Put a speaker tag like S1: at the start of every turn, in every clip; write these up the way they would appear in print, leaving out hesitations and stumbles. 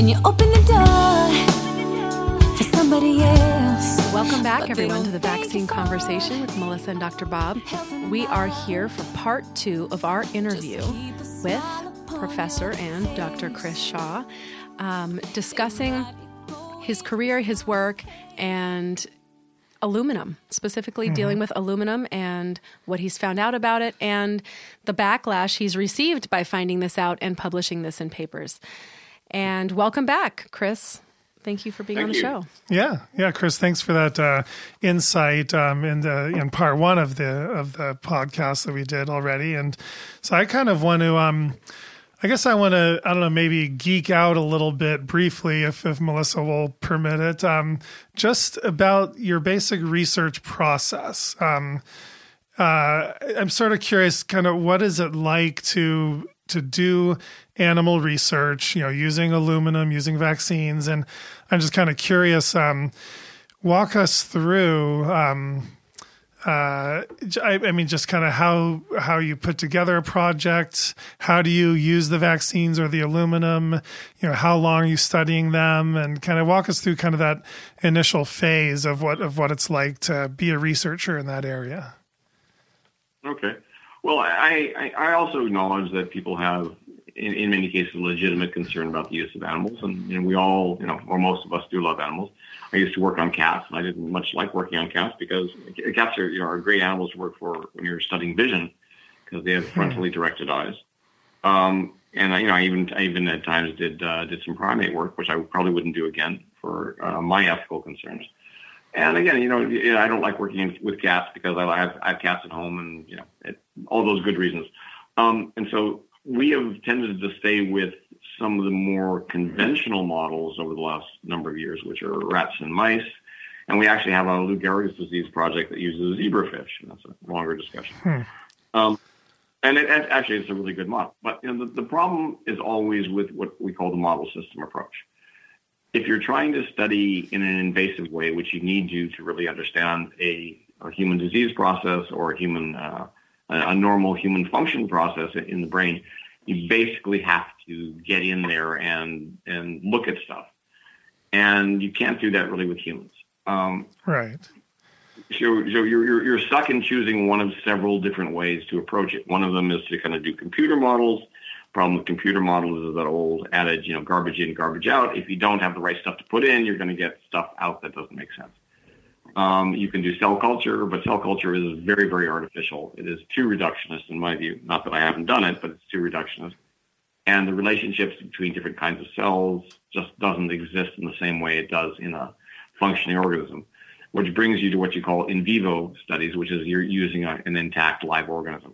S1: when you open the door for somebody else.
S2: Welcome back, everyone, to the Vaccine Conversation with Melissa and Dr. Bob. We are here for part 2 of our interview with Professor and Dr. Chris Shaw, discussing his career, his work, and aluminum, specifically dealing with aluminum and what he's found out about it and the backlash he's received by finding this out and publishing this in papers. And welcome back, Chris. Thank you for being on the show.
S3: Yeah, Chris, thanks for that insight in part 1 of the podcast that we did already. And so I kind of want to, I guess I want to, I don't know, maybe geek out a little bit briefly, if Melissa will permit it, just about your basic research process. I'm sort of curious, kind of what is it like to do animal research, using aluminum, using vaccines. And I'm just kind of curious, walk us through, I mean, just kind of how you put together a project. How do you use the vaccines or the aluminum? How long are you studying them? And kind of walk us through kind of that initial phase of what it's like to be a researcher in that area.
S4: Okay. Well, I also acknowledge that people have, in many cases, legitimate concern about the use of animals, and we all, or most of us do love animals. I used to work on cats, and I didn't much like working on cats because cats are great animals to work for when you're studying vision because they have frontally directed eyes. And I even at times did some primate work, which I probably wouldn't do again for my ethical concerns. And again, I don't like working with cats because I have cats at home, and all those good reasons. And so we have tended to stay with some of the more conventional models over the last number of years, which are rats and mice. And we actually have a Lou Gehrig's disease project that uses zebrafish, and that's a longer discussion. And actually, it's a really good model. But the problem is always with what we call the model system approach. If you're trying to study in an invasive way, which you need to really understand a human disease process or a normal human function process in the brain, you basically have to get in there and look at stuff. And you can't do that really with humans.
S3: Right.
S4: So you're stuck in choosing one of several different ways to approach it. One of them is to kind of do computer models. Problem with computer models is that old adage, garbage in, garbage out. If you don't have the right stuff to put in, you're going to get stuff out that doesn't make sense. You can do cell culture, but cell culture is very, very artificial. It is too reductionist in my view. Not that I haven't done it, but it's too reductionist. And the relationships between different kinds of cells just doesn't exist in the same way it does in a functioning organism, which brings you to what you call in vivo studies, which is you're using an intact live organism.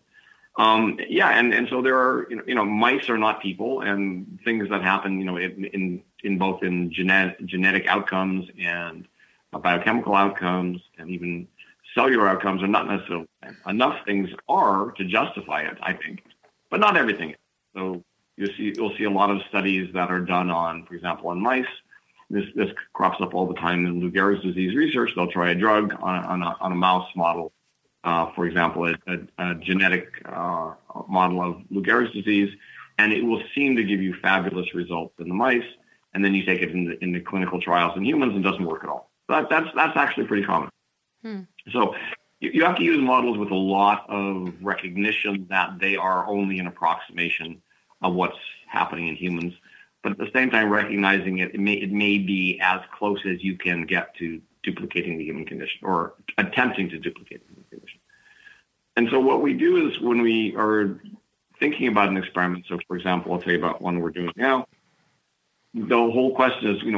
S4: And so there are, mice are not people, and things that happen, in both genetic outcomes and biochemical outcomes and even cellular outcomes are not necessarily enough. Things are to justify it, I think, but not everything. So you'll see a lot of studies that are done on, for example, on mice. This crops up all the time in Lou Gehrig's disease research. They'll try a drug on a mouse model. For example, a genetic model of Lou Gehrig's disease, and it will seem to give you fabulous results in the mice, and then you take it in the clinical trials in humans and it doesn't work at all. That's actually pretty common. So you have to use models with a lot of recognition that they are only an approximation of what's happening in humans, but at the same time recognizing it may be as close as you can get to duplicating the human condition or attempting to duplicate the human condition. And so what we do is when we are thinking about an experiment, so for example, I'll tell you about one we're doing now. The whole question is,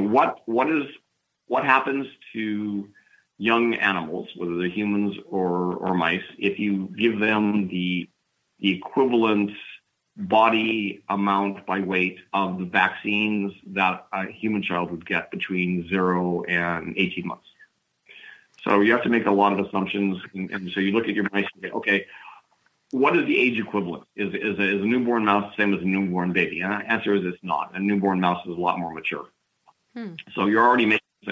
S4: what happens to young animals, whether they're humans or mice, if you give them the equivalent body amount by weight of the vaccines that a human child would get between 0 and 18 months. So you have to make a lot of assumptions. And so you look at your mice and say, okay, what is the age equivalent? Is a newborn mouse the same as a newborn baby? And the answer is it's not. A newborn mouse is a lot more mature. So you're already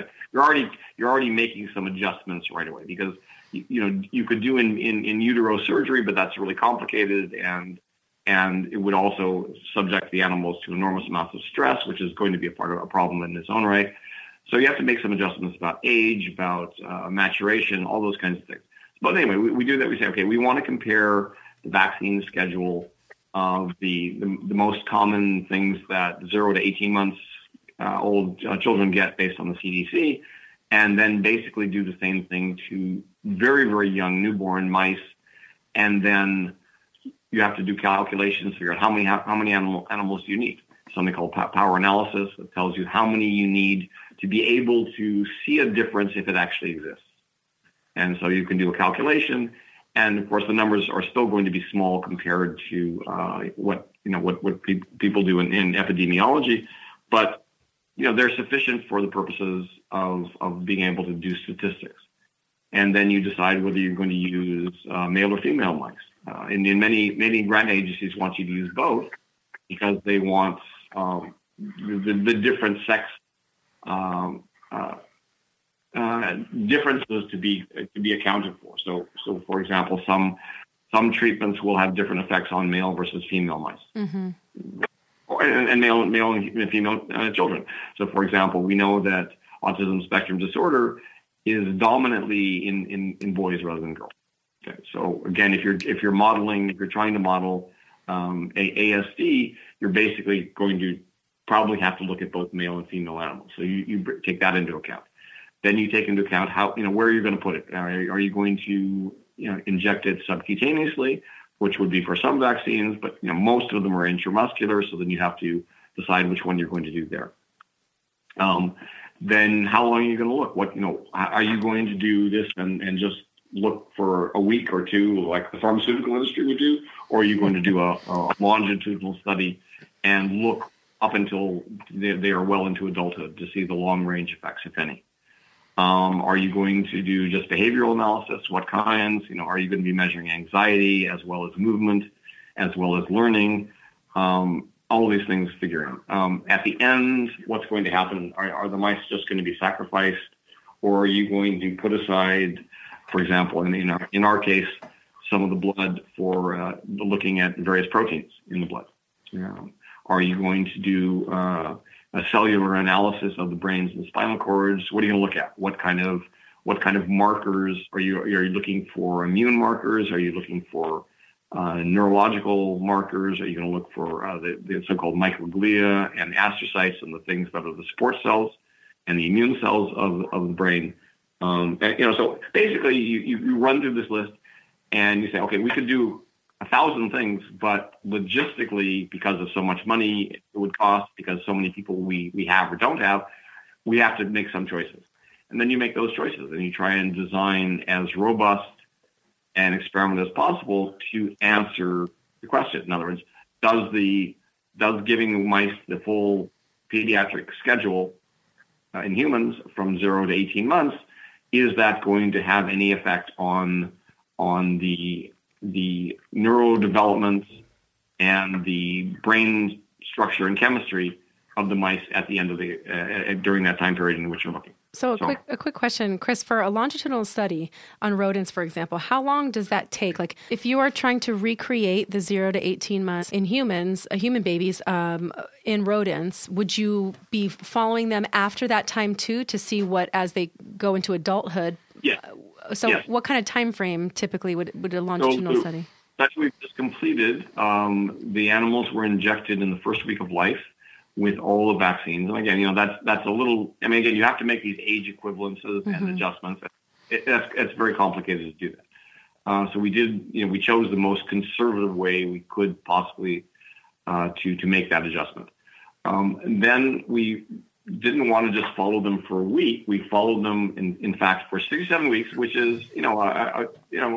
S4: making some adjustments right away because you could do in utero surgery, but that's really complicated and and it would also subject the animals to enormous amounts of stress, which is going to be a part of a problem in its own right. So you have to make some adjustments about age, about maturation, all those kinds of things. But anyway, we do that. We say, okay, we want to compare the vaccine schedule of the most common things that 0 to 18 months old children get based on the CDC, and then basically do the same thing to very, very young newborn mice. And then you have to do calculations, figure out how many animals do you need. Something called power analysis that tells you how many you need to be able to see a difference if it actually exists. And so you can do a calculation, and of course the numbers are still going to be small compared to what people do in epidemiology, but they're sufficient for the purposes of being able to do statistics. And then you decide whether you're going to use male or female mice. And in many grant agencies want you to use both because they want the different sex differences to be accounted for. So for example, some treatments will have different effects on male versus female mice, and male and female children. So for example, we know that autism spectrum disorder is dominantly in boys rather than girls. Okay, so again, if you're trying to model ASD, you're basically going to probably have to look at both male and female animals. So you take that into account. Then you take into account how, where you're going to put it. Are you going to, inject it subcutaneously, which would be for some vaccines, but, most of them are intramuscular. So then you have to decide which one you're going to do there. Then how long are you going to look? Are you going to do this and just look for a week or two like the pharmaceutical industry would do? Or are you going to do a longitudinal study and look up until they are well into adulthood to see the long-range effects, if any? Are you going to do just behavioral analysis? What kinds? Are you going to be measuring anxiety as well as movement, as well as learning? All these things figuring. At the end, what's going to happen? Are the mice just going to be sacrificed, or are you going to put aside, for example, in our case, some of the blood for looking at various proteins in the blood? Are you going to do a cellular analysis of the brains and the spinal cords? What are you going to look at? What kind of markers are you looking for? Immune markers? Are you looking for neurological markers? Are you going to look for the so-called microglia and astrocytes and the things that are the support cells and the immune cells of the brain? So basically you run through this list and you say, okay, we could do 1,000 things, but logistically, because of so much money it would cost, because so many people we have or don't have, we have to make some choices. And then you make those choices and you try and design as robust an experiment as possible to answer the question. In other words, does giving mice the full pediatric schedule in humans from 0 to 18 months, is that going to have any effect on the neurodevelopment and the brain structure and chemistry of the mice at the end of during that time period in which you're looking?
S2: So a quick question, Chris, for a longitudinal study on rodents, for example, how long does that take? Like if you are trying to recreate the 0 to 18 months in humans, human babies, in rodents, would you be following them after that time too to see what, as they go into adulthood?
S4: Yeah.
S2: What kind of time frame typically would a longitudinal study?
S4: That we've just completed. The animals were injected in the first week of life with all the vaccines. And again, that's a little, again, you have to make these age equivalences and adjustments. It's very complicated to do that. So we did, we chose the most conservative way we could possibly to make that adjustment. And then we didn't want to just follow them for a week. We followed them, in fact, for 67 weeks, which is, a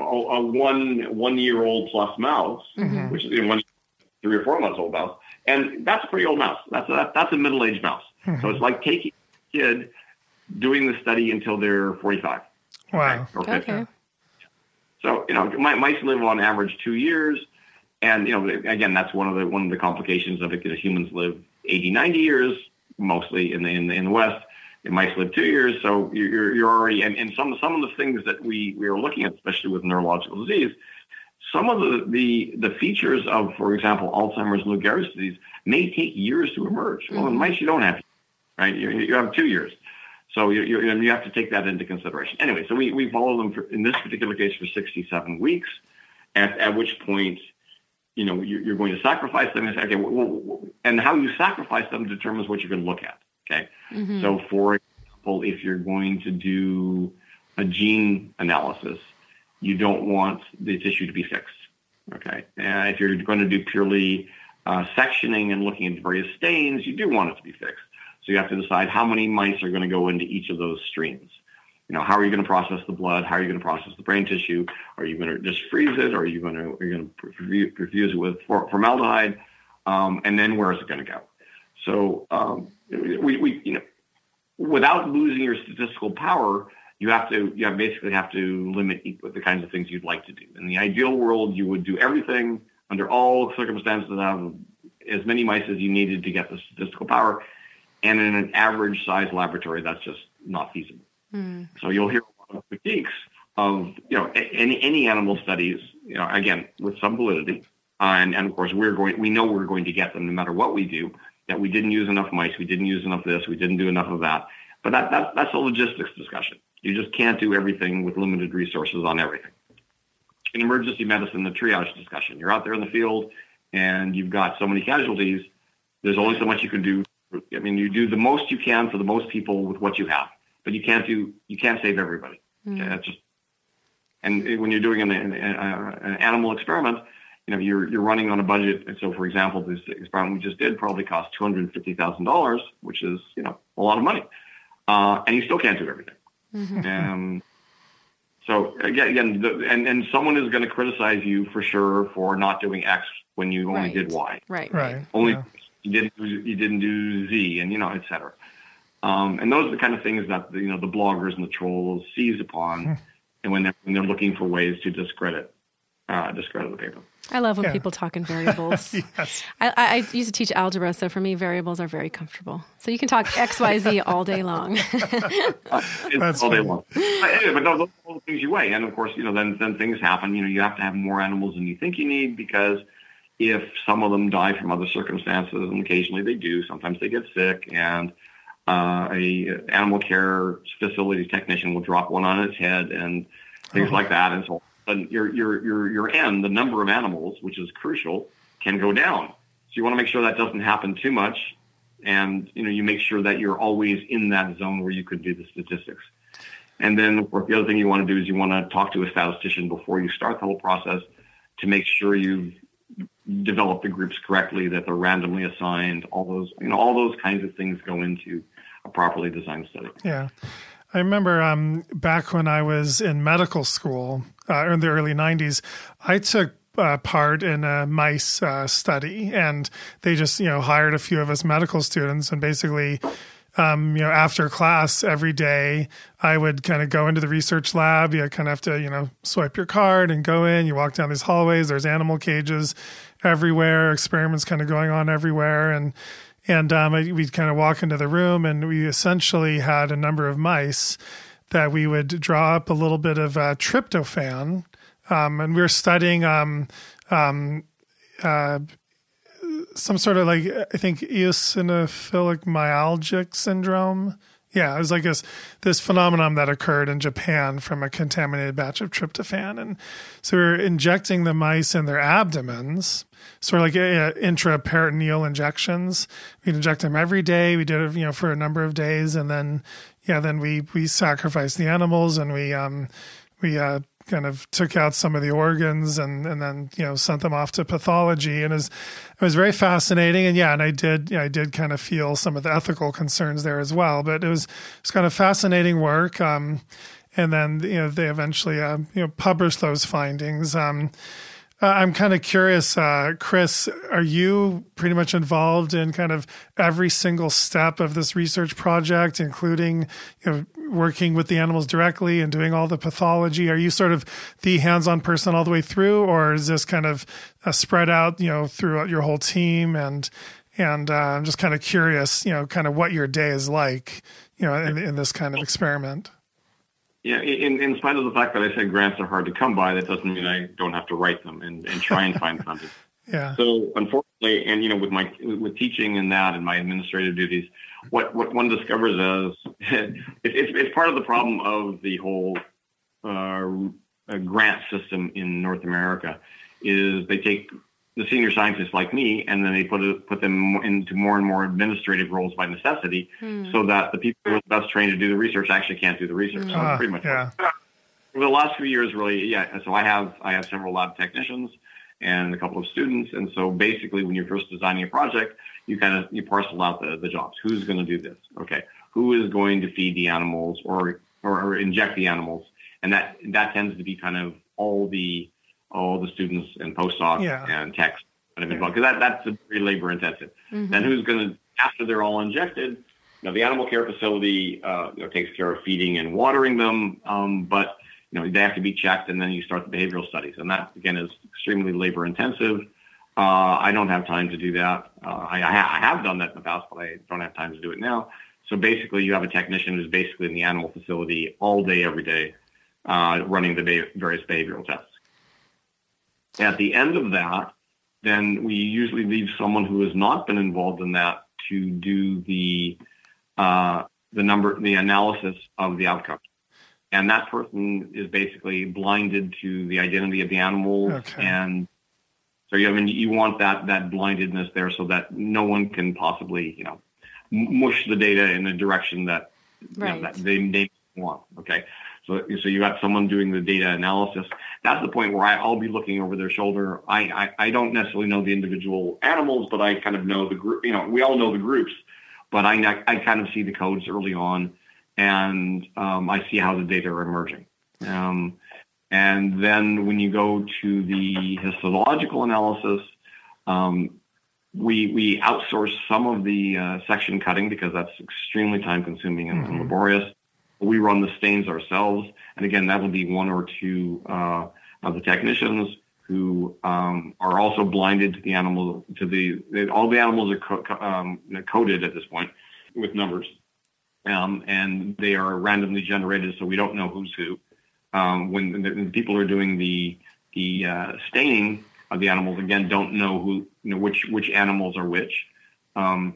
S4: 1 year old plus mouse, which is 3 or 4 months old mouse. And that's a pretty old mouse. That's a middle-aged mouse. So it's like taking a kid, doing the study until they're 45.
S3: Wow.
S2: Okay.
S4: So, mice live on average 2 years. And, again, that's one of the complications of it. Humans live 80, 90 years, mostly in the West. Mice live 2 years. So you're already, and some of the things that we are looking at, especially with neurological disease, some of the features of, for example, Alzheimer's and Lou Gehrig's disease may take years to emerge. Well, in mice, you don't have, right? You have 2 years. So you have to take that into consideration. Anyway, so we follow them in this particular case for 67 weeks, at which point, you're going to sacrifice them. And say, okay, and how you sacrifice them determines what you're going to look at. Okay. Mm-hmm. So for example, if you're going to do a gene analysis, you don't want the tissue to be fixed. Okay. And if you're going to do purely sectioning and looking at various stains, you do want it to be fixed. So you have to decide how many mice are going to go into each of those streams. How are you going to process the blood? How are you going to process the brain tissue? Are you going to just freeze it? Or are you going to perfuse it with formaldehyde? And then where is it going to go? So we without losing your statistical power, you basically have to limit the kinds of things you'd like to do. In the ideal world, you would do everything under all circumstances, have as many mice as you needed to get the statistical power. And in an average size laboratory, that's just not feasible. Mm. So you'll hear a lot of critiques of, any animal studies, again, with some validity. And of course, we know we're going to get them no matter what we do, that we didn't use enough mice, we didn't use enough this, we didn't do enough of that. But that's a logistics discussion. You just can't do everything with limited resources on everything. In emergency medicine, the triage discussion, you're out there in the field and you've got so many casualties, there's only so much you can do. I mean, you do the most you can for the most people with what you have, but you can't save everybody. Okay, that's just, and when you're doing an animal experiment, you're running on a budget. And so, for example, this experiment we just did probably cost $250,000, which is, a lot of money. And you still can't do everything. Mm-hmm. So again, and someone is going to criticize you for sure for not doing X when you only did Y.
S2: Right.
S4: Only. Yeah. You didn't do Z, and et cetera. And those are the kind of things that the bloggers and the trolls seize upon, and when they're looking for ways to discredit the paper.
S2: I love when people talk in variables.
S3: Yes.
S2: I used to teach algebra, so for me, variables are very comfortable. So you can talk X, Y, Z all day long.
S3: That's
S4: all day long. But those are all the things you weigh, and of course, then things happen. You have to have more animals than you think you need because if some of them die from other circumstances, and occasionally they do, sometimes they get sick, and a animal care facility technician will drop one on its head and things like that. And so your N, the number of animals, which is crucial, can go down. So you want to make sure that doesn't happen too much. And, you make sure that you're always in that zone where you could do the statistics. And then, of course, the other thing you want to do is you want to talk to a statistician before you start the whole process to make sure you've develop the groups correctly, that they're randomly assigned, all those kinds of things go into a properly designed study.
S3: Yeah. I remember back when I was in medical school in the early 90s, I took part in a mice study, and they just, hired a few of us medical students, and basically after class every day, I would kind of go into the research lab. You kind of have to, swipe your card and go in. You walk down these hallways. There's animal cages everywhere, experiments kind of going on everywhere. And we'd kind of walk into the room, and we essentially had a number of mice that we would draw up a little bit of tryptophan. And we were studying some sort of I think eosinophilic myalgic syndrome. Yeah, it was like this phenomenon that occurred in Japan from a contaminated batch of tryptophan. And so we were injecting the mice in their abdomens, sort of like intraperitoneal injections. We'd inject them every day. We did it, for a number of days. And then we sacrificed the animals, and we kind of took out some of the organs and then, sent them off to pathology. And it was very fascinating. And I did kind of feel some of the ethical concerns there as well, but it was kind of fascinating work. And then, they eventually, published those findings. I'm kind of curious, Chris, are you pretty much involved in kind of every single step of this research project, including, working with the animals directly and doing all the pathology? Are you sort of the hands-on person all the way through, or is this kind of spread out, throughout your whole team? And I'm just kind of curious, kind of what your day is like, in this kind of experiment.
S4: Yeah, in spite of the fact that I said grants are hard to come by, that doesn't mean I don't have to write them and try and find funding.
S3: Yeah.
S4: So unfortunately, and with teaching and that and my administrative duties, what one discovers is it's part of the problem of the whole grant system in North America is they take the senior scientists like me and then they put them into more and more administrative roles by necessity, so that the people who are best trained to do the research actually can't do the research. So pretty much.
S3: Yeah.
S4: Over the last few years, really, yeah. So I have several lab technicians and a couple of students, and so basically, when you're first designing a project, you parcel out the jobs. Who's going to do this? Okay, who is going to feed the animals or inject the animals? And that tends to be kind of all the students and postdocs and techs kind of involved, because that's very labor intensive. Mm-hmm. Then who's going to, after they're all injected? Now the animal care facility takes care of feeding and watering them, but they have to be checked, and then you start the behavioral studies, and that again is extremely labor intensive. I don't have time to do that. I have done that in the past, but I don't have time to do it now. So basically, you have a technician who's basically in the animal facility all day, every day, running the various behavioral tests. At the end of that, then we usually leave someone who has not been involved in that to do the analysis of the outcome. And that person is basically blinded to the identity of the animals. Okay. And so you want that blindedness there so that no one can possibly, mush the data in a direction that, that they want. Okay. So you got someone doing the data analysis. That's the point where I'll be looking over their shoulder. I don't necessarily know the individual animals, but I kind of know the group. We all know the groups, but I kind of see the codes early on, and I see how the data are emerging. And then when you go to the histological analysis, we outsource some of the section cutting because that's extremely time-consuming and laborious. We run the stains ourselves, and again, that will be one or two of the technicians who are also blinded to the animal. All the animals are coded at this point with numbers, and they are randomly generated, so we don't know who's who. When the people who are doing the staining of the animals, again, don't know which animals are which, and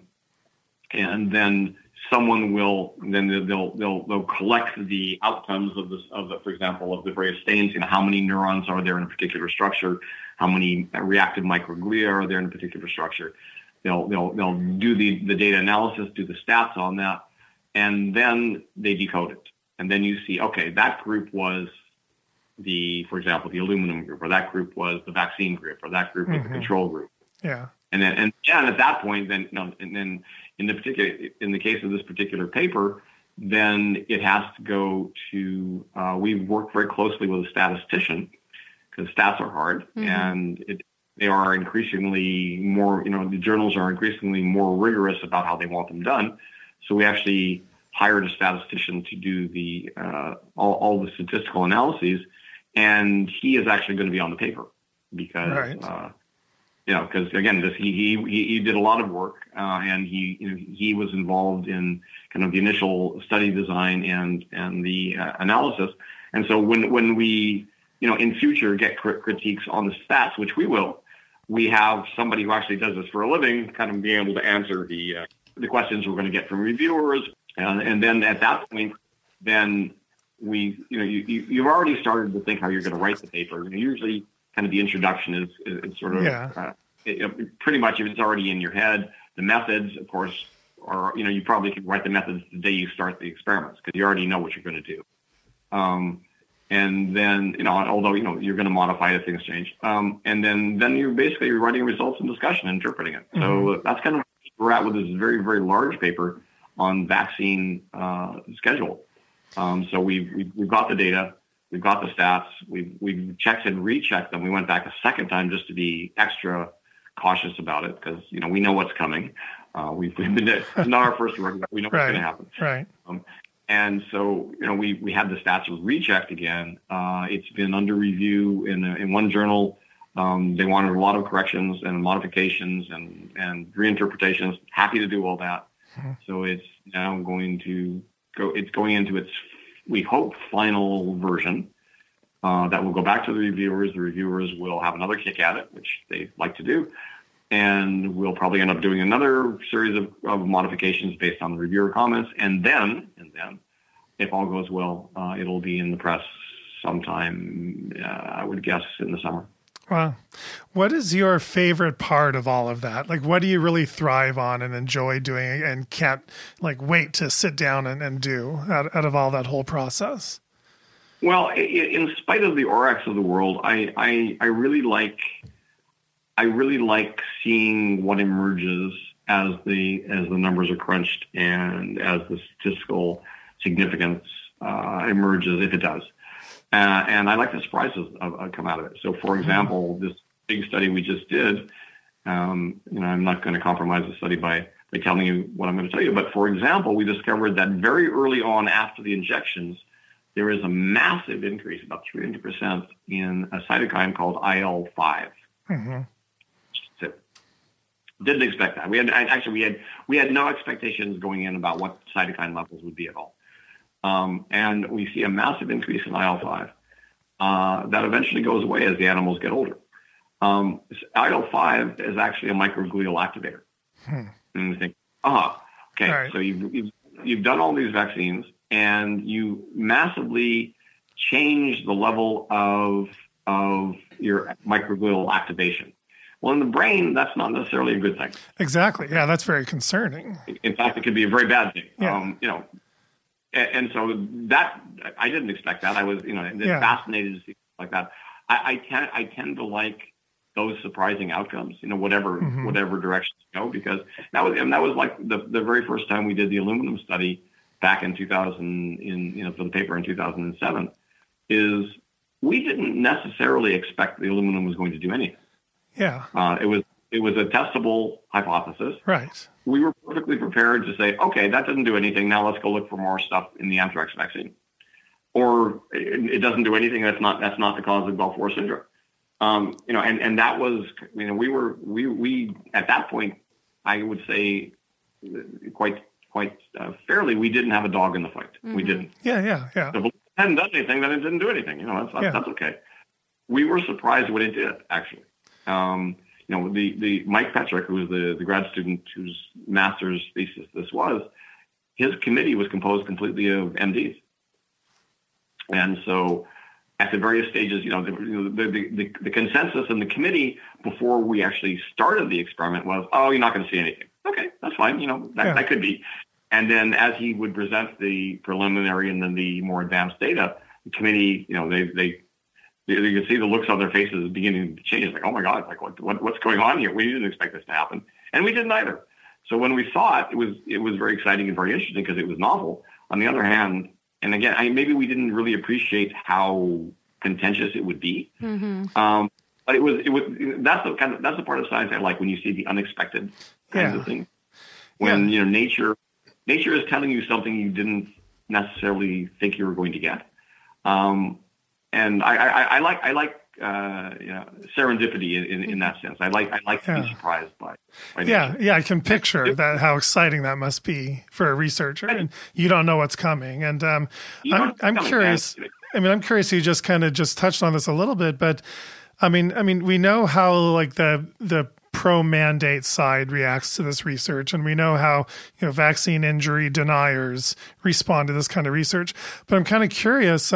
S4: then someone will they'll collect the outcomes of the for example of the various stains. How many neurons are there in a particular structure? How many reactive microglia are there in a particular structure? They'll do the data analysis, do the stats on that, and then they decode it. And then you see, okay, that group was for example, the aluminum group, or that group was the vaccine group, or that group was the control group. Yeah. And at that point, then in the case of this particular paper, then it has to go to. We've worked very closely with a statistician because stats are hard, and they are increasingly more. The journals are increasingly more rigorous about how they want them done. So we actually hired a statistician to do the all the statistical analyses, and he is actually going to be on the paper because. Right. Because again, he did a lot of work, and he was involved in kind of the initial study design and the analysis. And so when we in future get critiques on the stats, which we will, we have somebody who actually does this for a living, kind of being able to answer the questions we're going to get from reviewers, and then at that point, then you've already started to think how you're going to write the paper. Usually. Kind of the introduction is sort of pretty much if it's already in your head. The methods, of course, are you probably can write the methods the day you start the experiments because you already know what you're going to do. And then although you're going to modify it if things change. And then you're basically writing results and discussion, and interpreting it. So that's kind of where we're at with this very very large paper on vaccine schedule. So we've got the data. We've got the stats. We've checked and rechecked them. We went back a second time just to be extra cautious about it because we know what's coming. We've been it's not our first work. We know what's going to happen.
S3: Right.
S4: And so we had the stats rechecked again. It's been under review in one journal. They wanted a lot of corrections and modifications and reinterpretations. Happy to do all that. So it's now going to go. It's going into its we hope, final version that will go back to the reviewers. The reviewers will have another kick at it, which they like to do. And we'll probably end up doing another series of modifications based on the reviewer comments. And then, if all goes well, it'll be in the press sometime, I would guess, in the summer.
S3: Wow. What is your favorite part of all of that? Like, what do you really thrive on and enjoy doing and can't wait to sit down and do out of all that whole process?
S4: Well, in spite of the ORACs of the world, I really like seeing what emerges as the numbers are crunched and as the statistical significance emerges, if it does. And I like the surprises come out of it. So, for example, this big study we just did, I'm not going to compromise the study by telling you what I'm going to tell you. But, for example, we discovered that very early on after the injections, there is a massive increase, about 300%, in a cytokine called IL-5. Mm-hmm. So, didn't expect that. We had no expectations going in about what cytokine levels would be at all. And we see a massive increase in IL-5 that eventually goes away as the animals get older. IL-5 is actually a microglial activator. And you think, okay, right. So you've done all these vaccines and you massively change the level of your microglial activation. Well, in the brain, that's not necessarily a good thing.
S3: Exactly. Yeah, that's very concerning.
S4: In fact, it could be a very bad thing.
S3: Yeah.
S4: And so that I didn't expect that. I was, fascinated to see like that. I tend to like those surprising outcomes, whatever direction to go, because that was like the very first time we did the aluminum study back in 2000 for the paper in 2007. Is we didn't necessarily expect the aluminum was going to do anything.
S3: Yeah.
S4: It was a testable hypothesis.
S3: Right.
S4: We were perfectly prepared to say, okay, that doesn't do anything. Now let's go look for more stuff in the anthrax vaccine. Or it doesn't do anything. That's not the cause of Gulf War syndrome. And that was, we at that point, I would say quite fairly, we didn't have a dog in the fight. Mm-hmm. We didn't.
S3: Yeah.
S4: So if it hadn't done anything, then it didn't do anything. That's okay. We were surprised what it did, actually. The Mike Petrick, who was the grad student whose master's thesis this was, his committee was composed completely of MDs. And so at the various stages, the consensus in the committee before we actually started the experiment was, you're not going to see anything. Okay, that's fine. That could be. And then as he would present the preliminary and then the more advanced data, the committee, you could see the looks on their faces beginning to change. Like, oh my God, like what's going on here? We didn't expect this to happen, and we didn't either. So when we saw it, it was very exciting and very interesting because it was novel. On the other hand, and again, maybe we didn't really appreciate how contentious it would be. Mm-hmm. But it was that's the part of science I like, when you see the unexpected kinds of things. When nature is telling you something you didn't necessarily think you were going to get. And I like serendipity in that sense. I like to be surprised by nature.
S3: I can picture that, how exciting that must be for a researcher, and you don't know what's coming. And I'm curious. I'm curious. You just kind of touched on this a little bit, but I mean, we know how like the pro-mandate side reacts to this research, and we know how vaccine injury deniers respond to this kind of research. But I'm kind of curious.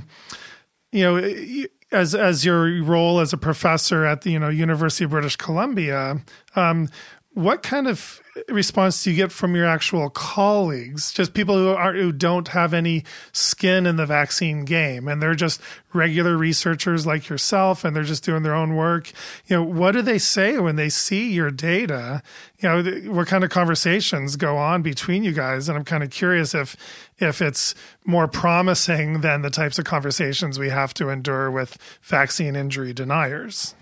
S3: As your role as a professor at the University of British Columbia, what kind of response do you get from your actual colleagues? Just people who don't have any skin in the vaccine game, and they're just regular researchers like yourself, and they're just doing their own work. What do they say when they see your data? What kind of conversations go on between you guys? And I'm kind of curious if it's more promising than the types of conversations we have to endure with vaccine injury deniers.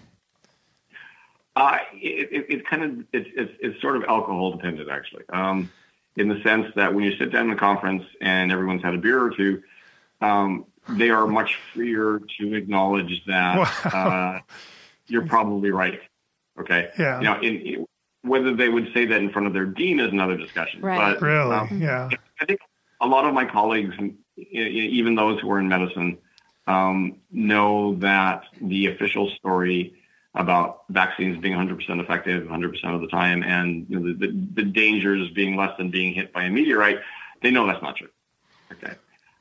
S4: It's sort of alcohol dependent, actually, in the sense that when you sit down in a conference and everyone's had a beer or two, they are much freer to acknowledge that you're probably right. Okay.
S3: Yeah.
S4: Whether they would say that in front of their dean is another discussion.
S2: Right.
S4: But,
S3: really? Yeah.
S4: I think a lot of my colleagues even those who are in medicine, know that the official story about vaccines being 100% effective 100% of the time, and the dangers being less than being hit by a meteorite, they know that's not true. Okay.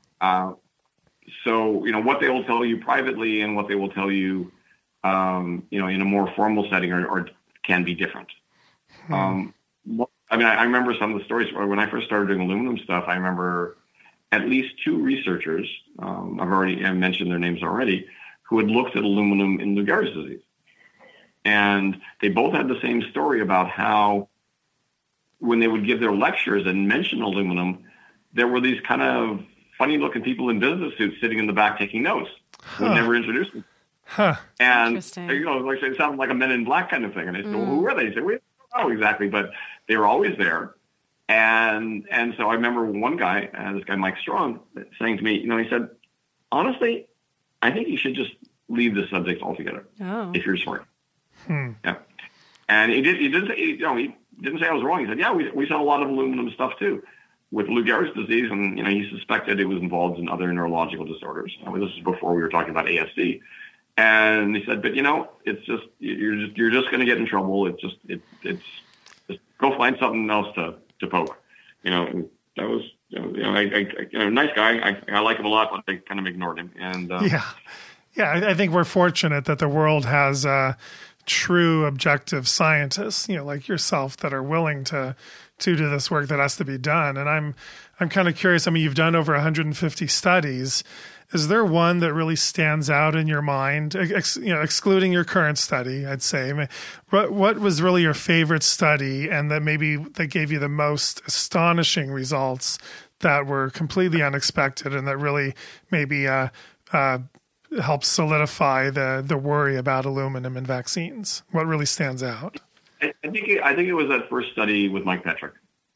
S4: So, what they will tell you privately and what they will tell you, in a more formal setting or can be different. I remember some of the stories when I first started doing aluminum stuff. I remember at least two researchers, I've mentioned their names already, who had looked at aluminum in Lou Gehrig's disease. And they both had the same story about how when they would give their lectures and mention aluminum, there were these kind of funny-looking people in business suits sitting in the back taking notes. Huh. Would never introduce them.
S3: Huh.
S4: And, like it sounded like a Men in Black kind of thing. And I said, well, who were they? He said, we don't know exactly, but they were always there. And so I remember one guy, this guy Mike Strong, saying to me, he said, honestly, I think you should just leave this subject altogether if you're smart. Yeah. And he didn't say I was wrong. He said, yeah, we saw a lot of aluminum stuff too with Lou Gehrig's disease, and he suspected it was involved in other neurological disorders. This is before we were talking about ASD. And he said, but it's just you're just going to get in trouble. It's just go find something else to poke. That was nice guy. I like him a lot, but I kind of ignored him. And
S3: I think we're fortunate that the world has true objective scientists, like yourself, that are willing to do this work that has to be done. And I'm kind of curious. You've done over 150 studies. Is there one that really stands out in your mind, excluding your current study, I'd say? What was really your favorite study, and that gave you the most astonishing results that were completely unexpected and that really maybe helps solidify the worry about aluminum in vaccines? What really stands out?
S4: I think it was that first study with Mike Petrick,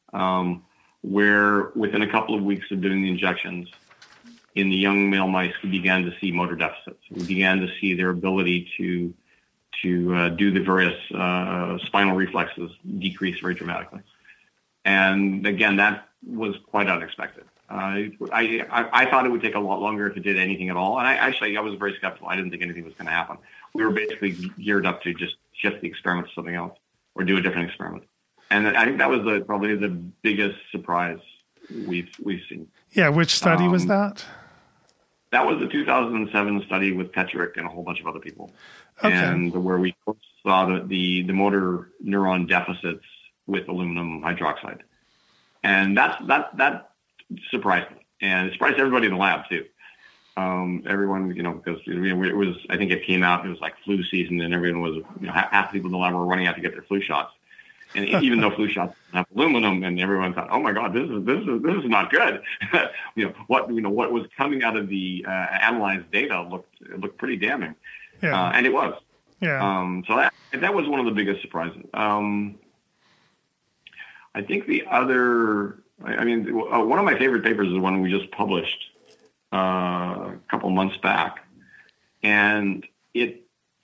S4: where within a couple of weeks of doing the injections, in the young male mice, we began to see motor deficits. We began to see their ability to do the various spinal reflexes decrease very dramatically. And again, that was quite unexpected. I thought it would take a lot longer if it did anything at all. And I was very skeptical. I didn't think anything was going to happen. We were basically geared up to just shift the experiment to something else or do a different experiment. And I think that was probably the biggest surprise we've seen.
S3: Yeah, which study was that?
S4: That was the 2007 study with Petrick and a whole bunch of other people, and where we saw the motor neuron deficits with aluminum hydroxide, and that surprised me, and it surprised everybody in the lab too. Everyone, because it was, I think it came out, it was like flu season, and everyone was, half the people in the lab were running out to get their flu shots. And even though flu shots have aluminum, and everyone thought, "Oh my God, this is not good." What was coming out of the analyzed data looked pretty damning, and it was. Yeah. So that was one of the biggest surprises. I think the other, one of my favorite papers is the one we just published a couple months back, and it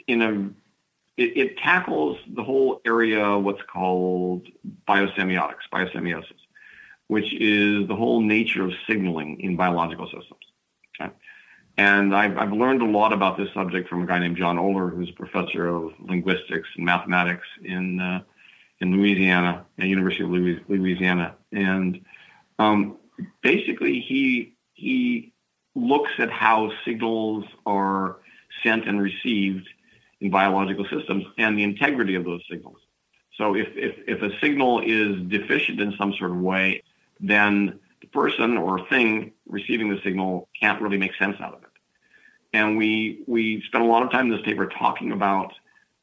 S4: tackles the whole area, what's called biosemiosis, which is the whole nature of signaling in biological systems. Okay? And I've learned a lot about this subject from a guy named John Oler, who's a professor of linguistics and mathematics in Louisiana, at University of Louisiana. And basically, he looks at how signals are sent and received in biological systems and the integrity of those signals. So if a signal is deficient in some sort of way, then the person or thing receiving the signal can't really make sense out of it. And we spent a lot of time in this paper talking about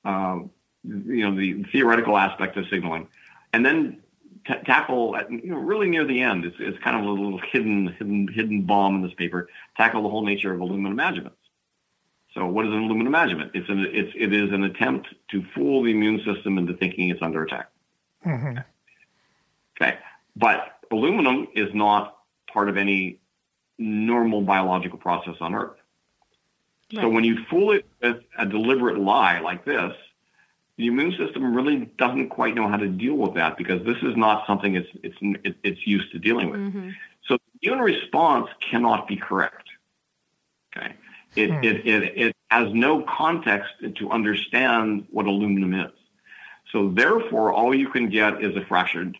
S4: the theoretical aspect of signaling, and then tackle at, really near the end. It's kind of a little hidden bomb in this paper. Tackle the whole nature of aluminum adjuvants. So what is an aluminum adjuvant? It is an attempt to fool the immune system into thinking it's under attack. Mm-hmm. Okay, but aluminum is not part of any normal biological process on Earth. Right. So when you fool it with a deliberate lie like this, the immune system really doesn't quite know how to deal with that, because this is not something it's used to dealing with. Mm-hmm. So immune response cannot be correct. Okay, it has no context to understand what aluminum is. So therefore, all you can get is a fractured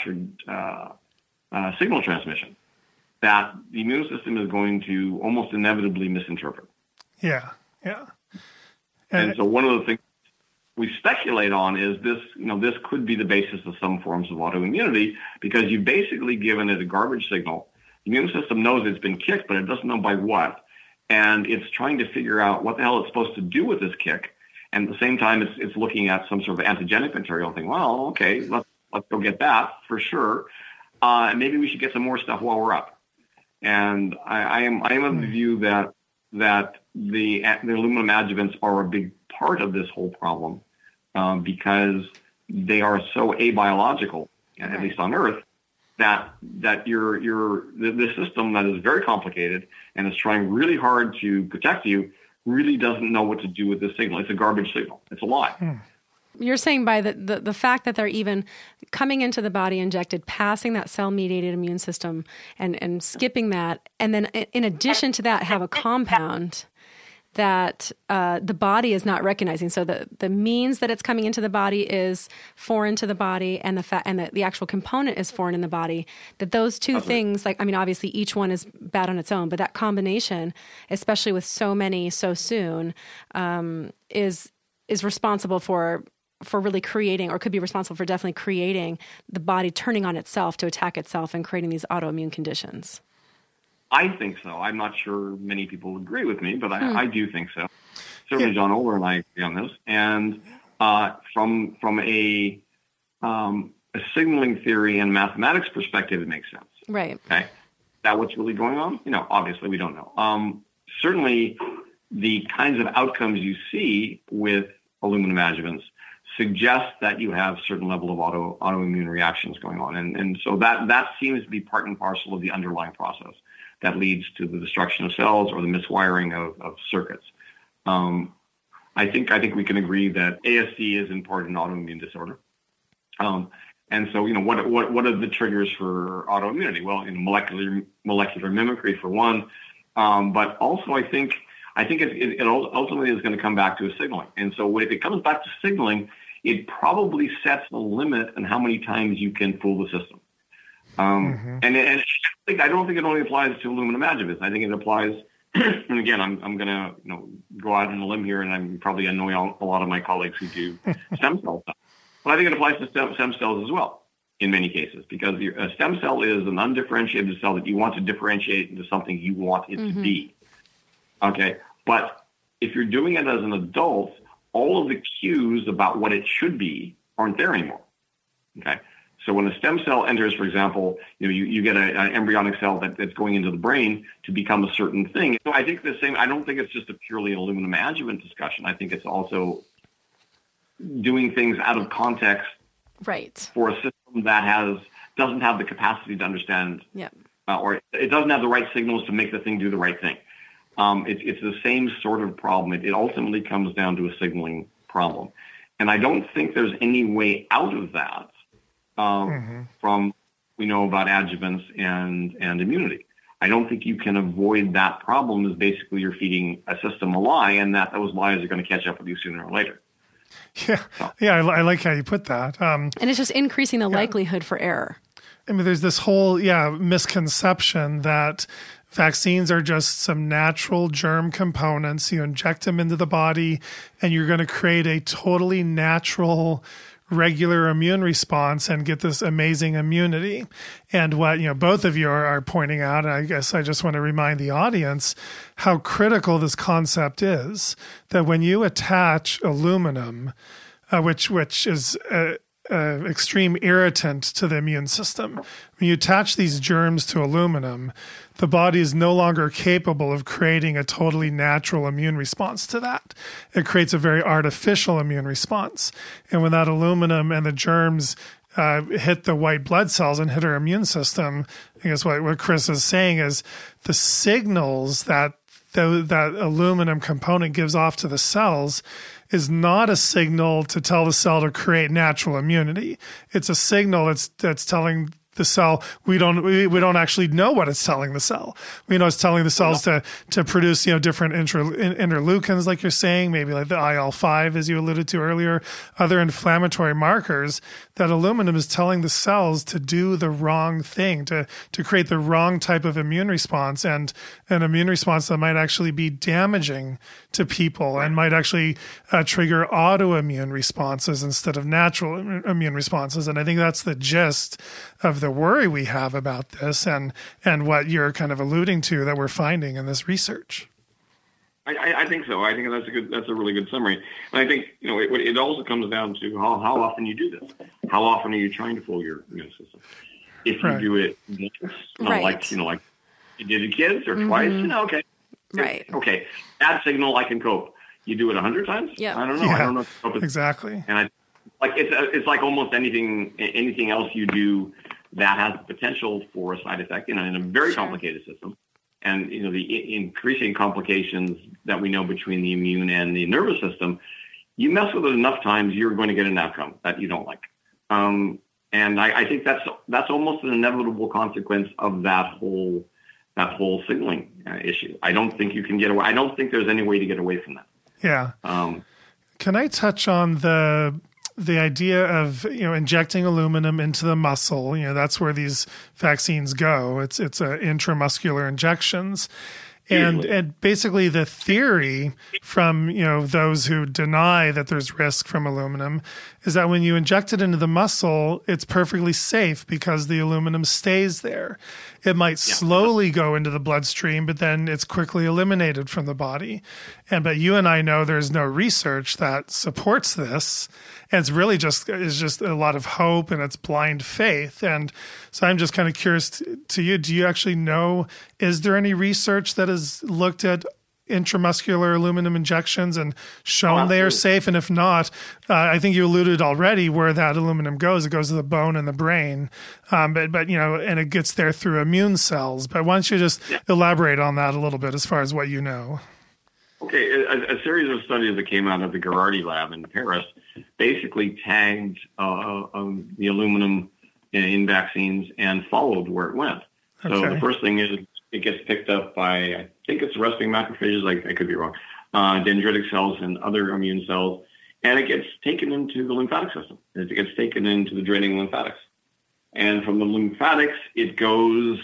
S4: signal transmission that the immune system is going to almost inevitably misinterpret.
S3: Yeah.
S4: And so one of the things we speculate on is this, this could be the basis of some forms of autoimmunity, because you've basically given it a garbage signal. The immune system knows it's been kicked, but it doesn't know by what. And it's trying to figure out what the hell it's supposed to do with this kick. And at the same time, it's looking at some sort of antigenic material, thinking, well, okay, let's go get that for sure. Maybe we should get some more stuff while we're up. And I am of the view that the aluminum adjuvants are a big part of this whole problem, because they are so abiological, at least on Earth, that the system that is very complicated and is trying really hard to protect you really doesn't know what to do with this signal. It's a garbage signal. It's a lie.
S2: You're saying by the fact that they're even coming into the body injected, passing that cell-mediated immune system and skipping that, and then in addition to that have a compound that the body is not recognizing. So the means that it's coming into the body is foreign to the body, and the actual component is foreign in the body. That those two things, obviously each one is bad on its own, but that combination, especially with so many so soon, is responsible for really creating, or could be responsible for definitely creating the body turning on itself to attack itself and creating these autoimmune conditions.
S4: I think so. I'm not sure many people agree with me, but I do think so. Certainly John Oler and I agree on this. And from a signaling theory and mathematics perspective, it makes sense.
S2: Right.
S4: Okay. That what's really going on? Obviously we don't know. Certainly the kinds of outcomes you see with aluminum adjuvants suggest that you have a certain level of autoimmune reactions going on. And so that seems to be part and parcel of the underlying process that leads to the destruction of cells or the miswiring of circuits. I think we can agree that ASD is in part an autoimmune disorder. And so, what are the triggers for autoimmunity? Well, molecular mimicry for one, but also I think it ultimately is going to come back to a signaling. And so if it comes back to signaling, it probably sets a limit on how many times you can fool the system. And I don't think it only applies to aluminum adjuvants. I think it applies, and again, I'm going to go out on a limb here, and I'm probably annoy a lot of my colleagues who do stem cell stuff. But I think it applies to stem cells as well in many cases, because a stem cell is an undifferentiated cell that you want to differentiate into something you want it to be. Okay, but if you're doing it as an adult, all of the cues about what it should be aren't there anymore. Okay. So when a stem cell enters, for example, you get an embryonic cell that's going into the brain to become a certain thing. So I think I don't think it's just a purely aluminum adjuvant discussion. I think it's also doing things out of context,
S2: right,
S4: for a system that doesn't have the capacity to understand, or it doesn't have the right signals to make the thing do the right thing. It's the same sort of problem. It ultimately comes down to a signaling problem. And I don't think there's any way out of that from we know about adjuvants and immunity. I don't think you can avoid that problem. Is basically you're feeding a system a lie, and those lies are going to catch up with you sooner or later.
S3: Yeah, I like how you put that.
S2: And it's just increasing the likelihood for error.
S3: I mean, there's this whole misconception that vaccines are just some natural germ components. You inject them into the body, and you're going to create a totally natural, regular immune response and get this amazing immunity. And what both of you are pointing out, and I guess I just want to remind the audience how critical this concept is, that when you attach aluminum, which is extreme irritant to the immune system, when you attach these germs to aluminum, the body is no longer capable of creating a totally natural immune response to that. It creates a very artificial immune response. And when that aluminum and the germs hit the white blood cells and hit our immune system, I guess what Chris is saying is the signals that that aluminum component gives off to the cells is not a signal to tell the cell to create natural immunity. It's a signal that's telling the cell, we don't actually know what it's telling the cell. We know it's telling the cells to produce, different interleukins, like you're saying, maybe like the IL-5, as you alluded to earlier, other inflammatory markers, that aluminum is telling the cells to do the wrong thing, to create the wrong type of immune response, and an immune response that might actually be damaging to people and might actually trigger autoimmune responses instead of natural immune responses. And I think that's the gist of the worry we have about this, and what you're kind of alluding to that we're finding in this research.
S4: I think so. I think that's a really good summary. And I think, it also comes down to how often you do this. How often are you trying to fool your immune system? If you do it once, like you did the kids, or twice, okay.
S2: Right.
S4: Okay. Bad signal, I can cope. You do it 100 times?
S2: Yeah.
S4: I don't know.
S3: Yeah,
S4: I don't know.
S3: Exactly.
S4: And it's like almost anything else you do that has the potential for a side effect, in a very complicated system. And, the increasing complications that we know between the immune and the nervous system, you mess with it enough times, you're going to get an outcome that you don't like. And I think that's almost an inevitable consequence of that whole signaling issue. I don't think you can get away. I don't think there's any way to get away from that.
S3: Yeah. Can I touch on the idea of injecting aluminum into the muscle? That's where these vaccines go. It's intramuscular injections. And basically the theory from, those who deny that there's risk from aluminum is that when you inject it into the muscle, it's perfectly safe because the aluminum stays there. It might slowly go into the bloodstream, but then it's quickly eliminated from the body. But you and I know there's no research that supports this. And it's really just a lot of hope, and it's blind faith. And so I'm just kind of curious to you, do you actually know, is there any research that has looked at intramuscular aluminum injections and shown they are safe? And if not, I think you alluded already where that aluminum goes. It goes to the bone and the brain, but and it gets there through immune cells. But why don't you just elaborate on that a little bit as far as what you know?
S4: Okay, a series of studies that came out of the Gherardi lab in Paris basically tagged the aluminum in vaccines and followed where it went. So the first thing is it gets picked up by, I think it's resting macrophages, I could be wrong, dendritic cells and other immune cells, and it gets taken into the lymphatic system. It gets taken into the draining lymphatics. And from the lymphatics, it goes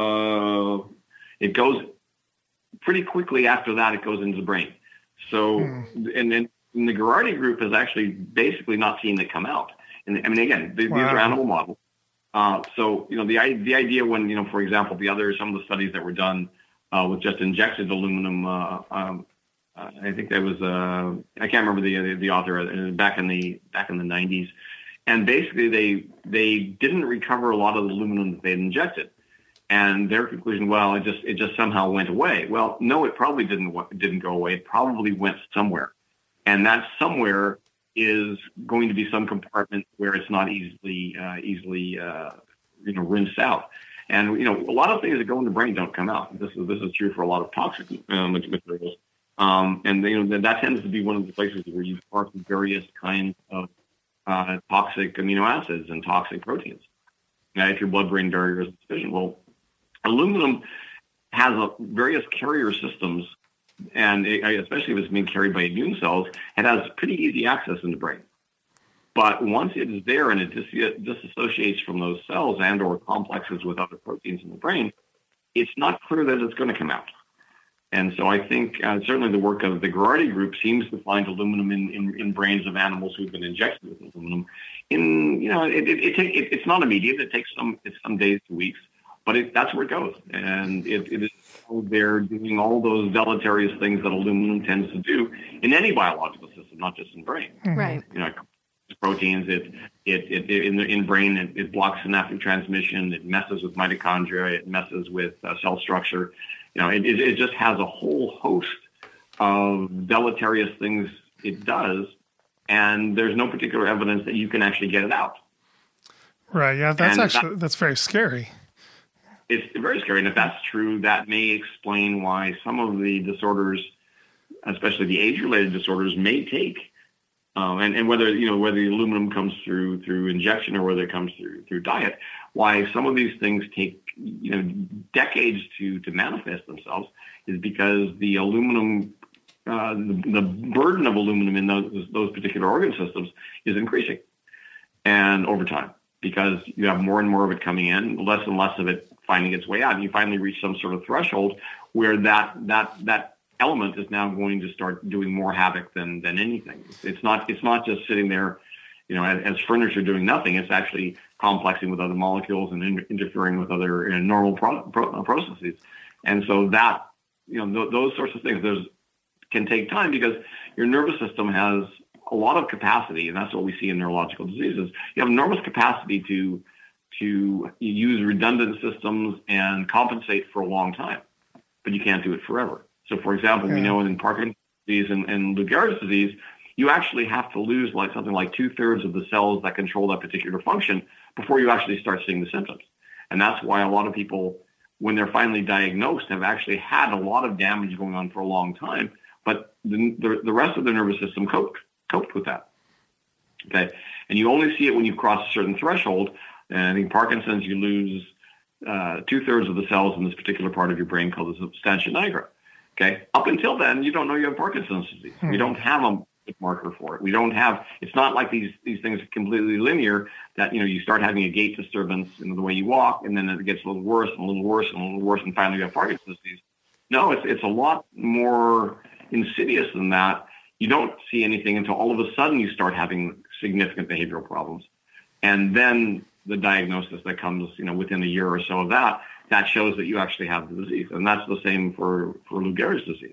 S4: pretty quickly after that, it goes into the brain. So, and then the Gherardi group has actually basically not seen it come out. And again, these are animal models. So, the idea when, for example, some of the studies that were done with just injected aluminum, I think that was, I can't remember the author, back in the 90s. And basically they didn't recover a lot of the aluminum that they had injected. And their conclusion, it just somehow went away. Well, no, it probably didn't go away. It probably went somewhere. And that somewhere is going to be some compartment where it's not easily rinsed out. And, a lot of things that go in the brain don't come out. This is true for a lot of toxic materials. And, that tends to be one of the places where you park various kinds of toxic amino acids and toxic proteins. Now, if your blood-brain barrier is deficient, aluminum has various carrier systems, and especially if it's being carried by immune cells, it has pretty easy access in the brain. But once it is there and it disassociates from those cells and or complexes with other proteins in the brain, it's not clear that it's going to come out. And so I think certainly the work of the Gherardi group seems to find aluminum in brains of animals who've been injected with aluminum. It's not immediate. It takes some days to weeks. But that's where it goes. And it is they're doing all those deleterious things that aluminum tends to do in any biological system, not just in brain.
S2: Right.
S4: Proteins, in brain, it blocks synaptic transmission. It messes with mitochondria. It messes with cell structure. It just has a whole host of deleterious things it does. And there's no particular evidence that you can actually get it out.
S3: Right. Yeah. That's very scary.
S4: It's very scary. And if that's true, that may explain why some of the disorders, especially the age-related disorders, may take and whether the aluminum comes through injection or whether it comes through diet, why some of these things take decades to manifest themselves is because the aluminum, the burden of aluminum in those particular organ systems is increasing, and over time, because you have more and more of it coming in, less and less of it finding its way out, and you finally reach some sort of threshold where that element is now going to start doing more havoc than anything. It's not just sitting there, as furniture doing nothing. It's actually complexing with other molecules and interfering with other normal processes. And so that, those sorts of things can take time because your nervous system has a lot of capacity, and that's what we see in neurological diseases. You have enormous capacity to use redundant systems and compensate for a long time, but you can't do it forever. So, for example, we know in Parkinson's disease and Lou Gehrig's disease, you actually have to lose something like 2/3 of the cells that control that particular function before you actually start seeing the symptoms. And that's why a lot of people, when they're finally diagnosed, have actually had a lot of damage going on for a long time, but the rest of the nervous system coped with that. Okay, and you only see it when you cross a certain threshold. And I think Parkinson's, you lose 2/3 of the cells in this particular part of your brain called the substantia nigra. Okay, up until then, you don't know you have Parkinson's disease. We don't have a marker for it. We don't have. It's not like these things are completely linear. That you start having a gait disturbance in the way you walk, and then it gets a little worse and a little worse and a little worse, and finally you have Parkinson's disease. No, it's a lot more insidious than that. You don't see anything until all of a sudden you start having significant behavioral problems, and then the diagnosis that comes, within a year or so of that shows that you actually have the disease, and that's the same for Lou Gehrig's disease.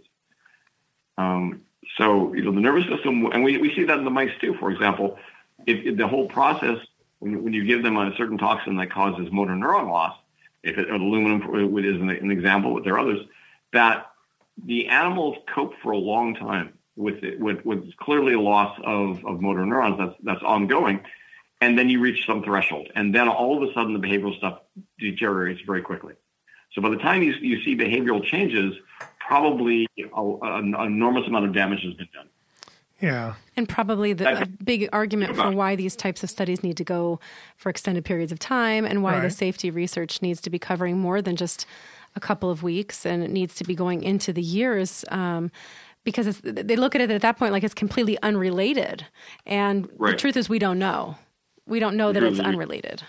S4: So the nervous system, and we see that in the mice too. For example, if the whole process when you give them a certain toxin that causes motor neuron loss, if aluminum is an example, but there are others, that the animals cope for a long time with clearly a loss of motor neurons that's ongoing. And then you reach some threshold, and then all of a sudden the behavioral stuff deteriorates very quickly. So by the time you see behavioral changes, probably an enormous amount of damage has been done.
S3: Yeah.
S2: And probably a big argument for why these types of studies need to go for extended periods of time, and why the safety research needs to be covering more than just a couple of weeks, and it needs to be going into the years, because they look at it at that point like it's completely unrelated. And the truth is we don't know. We don't know that it's unrelated.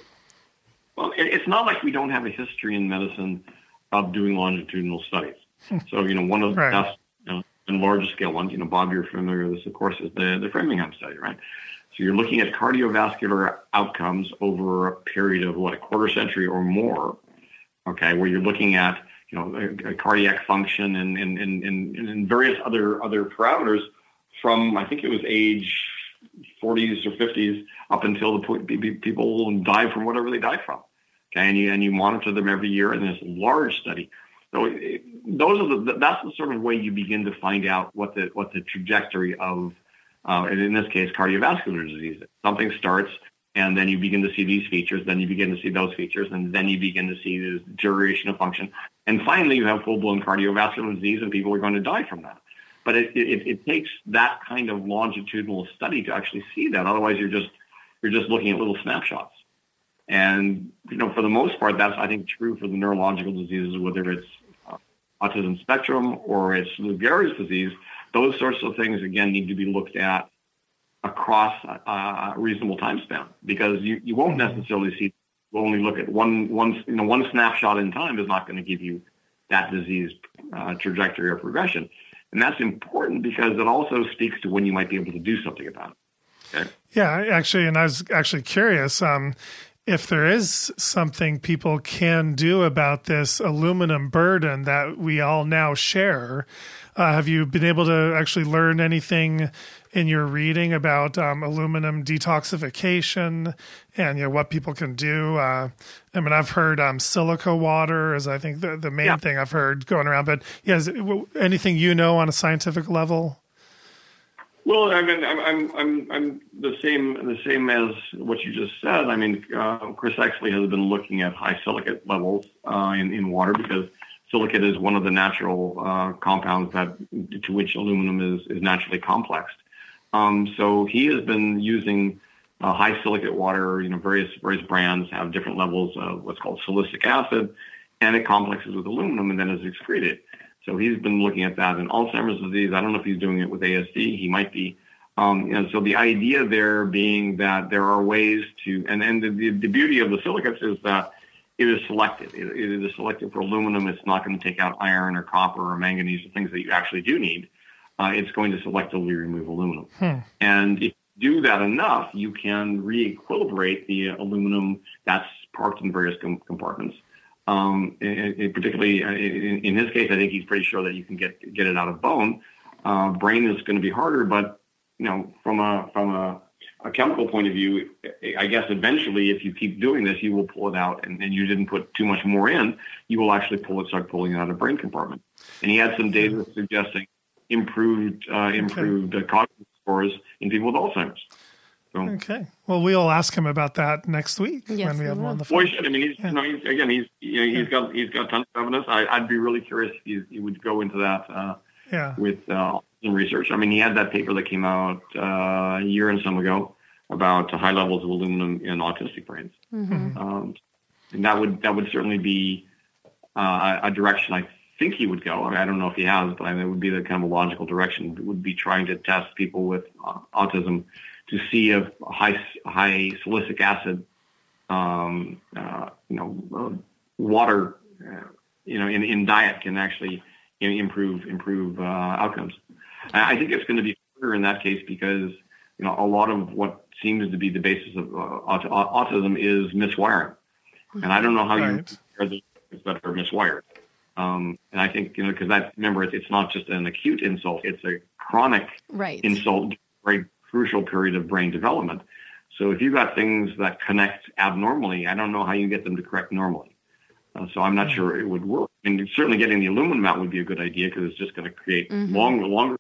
S4: Well, it's not like we don't have a history in medicine of doing longitudinal studies. So, one of the best and largest scale ones, Bob, you're familiar with this, of course, is the Framingham study, right? So you're looking at cardiovascular outcomes over a period of, a quarter century or more, okay, where you're looking at, a cardiac function and various other parameters from, I think it was age 40s or 50s up until the point people die from whatever they die from. Okay, and you monitor them every year in this large study. So that's the sort of way you begin to find out what the trajectory of, and in this case, cardiovascular disease is. Something starts, and then you begin to see these features, then you begin to see those features, and then you begin to see the deterioration of function, and finally you have full-blown cardiovascular disease, and people are going to die from that. But it takes that kind of longitudinal study to actually see that. Otherwise, you're just looking at little snapshots. And for the most part, that's, I think, true for the neurological diseases, whether it's autism spectrum or it's Lou Gehrig's disease. Those sorts of things again need to be looked at across a reasonable time span, because you won't necessarily see. We'll only look at one snapshot in time is not going to give you that disease trajectory or progression. And that's important because it also speaks to when you might be able to do something about it. Okay?
S3: Yeah, actually, and I was actually curious if there is something people can do about this aluminum burden that we all now share. Have you been able to actually learn anything in your reading about aluminum detoxification and what people can do? I've heard silica water is, I think, the main thing I've heard going around. But is anything on a scientific level?
S4: Well, I mean, I'm the same as what you just said. I mean, Chris Exley has been looking at high silicate levels in water, because silicate is one of the natural compounds to which aluminum is naturally complexed. So he has been using high silicate water. Various brands have different levels of what's called silicic acid, and it complexes with aluminum and then is excreted. So he's been looking at that in Alzheimer's disease. I don't know if he's doing it with ASD. He might be. And so the idea there being that there are ways to, and the beauty of the silicates is that it is selective. It is selective for aluminum. It's not going to take out iron or copper or manganese, or things that you actually do need. It's going to selectively remove aluminum. And if you do that enough, you can re-equilibrate the aluminum that's parked in various compartments. Particularly in his case, I think he's pretty sure that you can get it out of bone. Brain is going to be harder, but from a chemical point of view, I guess eventually, if you keep doing this, you will pull it out, and you didn't put too much more in. You will actually start pulling it out of the brain compartment. And he had some data suggesting improved cognitive scores in people with Alzheimer's. So,
S3: okay. Well, we'll ask him about that next week when we have him on the phone.
S4: Well, he should. I mean, he's got tons of evidence. I'd be really curious if he would go into that with some research. I mean, he had that paper that came out a year and some ago about high levels of aluminum in autistic brains, and that would certainly be a direction I think he would go. I mean, I don't know if he has, but it would be the kind of a logical direction. It would be trying to test people with autism to see if high silicic acid, water, in diet can actually improve outcomes. I think it's going to be harder in that case because a lot of what seems to be the basis of autism is miswiring, and I don't know how you compare the things that are miswired. And I think because remember it's not just an acute insult; it's a chronic insult, very crucial period of brain development. So if you've got things that connect abnormally, I don't know how you get them to correct normally. So I'm not sure it would work. And certainly getting the aluminum out would be a good idea because it's just going to create longer,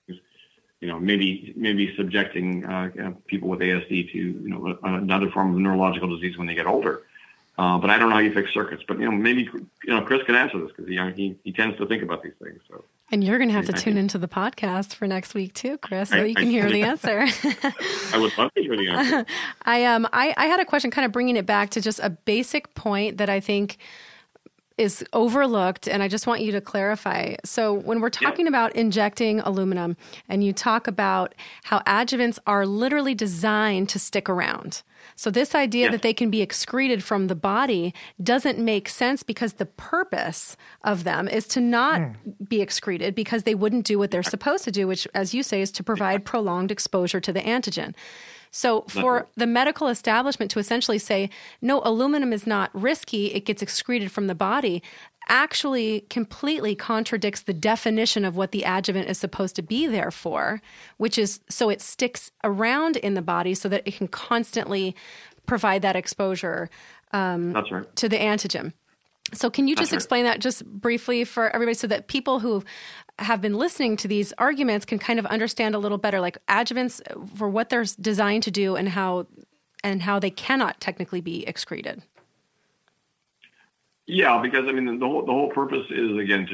S4: maybe subjecting people with ASD to another form of neurological disease when they get older. But I don't know how you fix circuits. But maybe Chris can answer this because he tends to think about these things. So.
S2: And you're going to have to tune into the podcast for next week too, Chris, so you can hear the answer.
S4: I would love to hear the answer.
S2: I had a question, kind of bringing it back to just a basic point that I think is overlooked, and I just want you to clarify. So when we're talking about injecting aluminum, and you talk about how adjuvants are literally designed to stick around. So this idea that they can be excreted from the body doesn't make sense because the purpose of them is to not be excreted because they wouldn't do what they're supposed to do, which, as you say, is to provide prolonged exposure to the antigen. So for the medical establishment to essentially say, no, aluminum is not risky, it gets excreted from the body, actually completely contradicts the definition of what the adjuvant is supposed to be there for, which is so it sticks around in the body so that it can constantly provide that exposure
S4: That's right.
S2: to the antigen. So can you just explain that just briefly for everybody so that people who have been listening to these arguments can kind of understand a little better, like adjuvants for what they're designed to do and how they cannot technically be excreted?
S4: Yeah, because I mean the whole purpose is again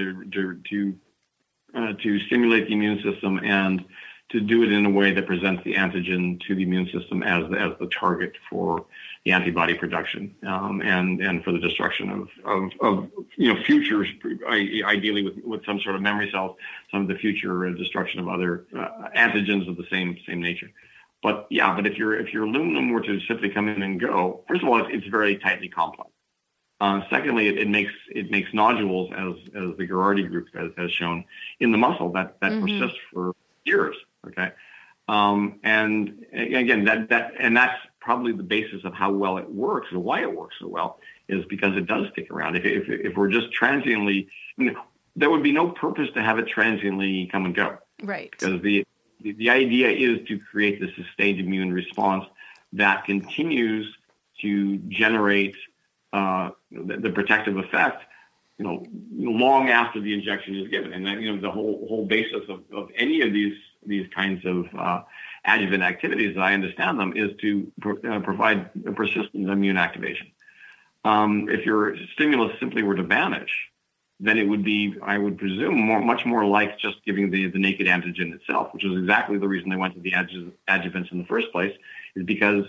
S4: to stimulate the immune system and to do it in a way that presents the antigen to the immune system as the target for the antibody production and for the destruction of futures, ideally with some sort of memory cells, some of the future destruction of other antigens of the same nature. But if your aluminum were to simply come in and go, first of all, it's very tightly complex. Secondly, it makes nodules, as the Gherardi group has shown, in the muscle that persist for years. Okay, and again, that's probably the basis of how well it works and why it works so well is because it does stick around. If we're just transiently, there would be no purpose to have it transiently come and go.
S2: Right.
S4: Because the idea is to create the sustained immune response that continues to generate the protective effect, long after the injection is given. And then, the whole basis of any of these kinds of adjuvant activities, as I understand them, is to provide a persistent immune activation. If your stimulus simply were to vanish, then it would be, I would presume, much more like just giving the naked antigen itself, which is exactly the reason they went to the adjuvants in the first place, is because,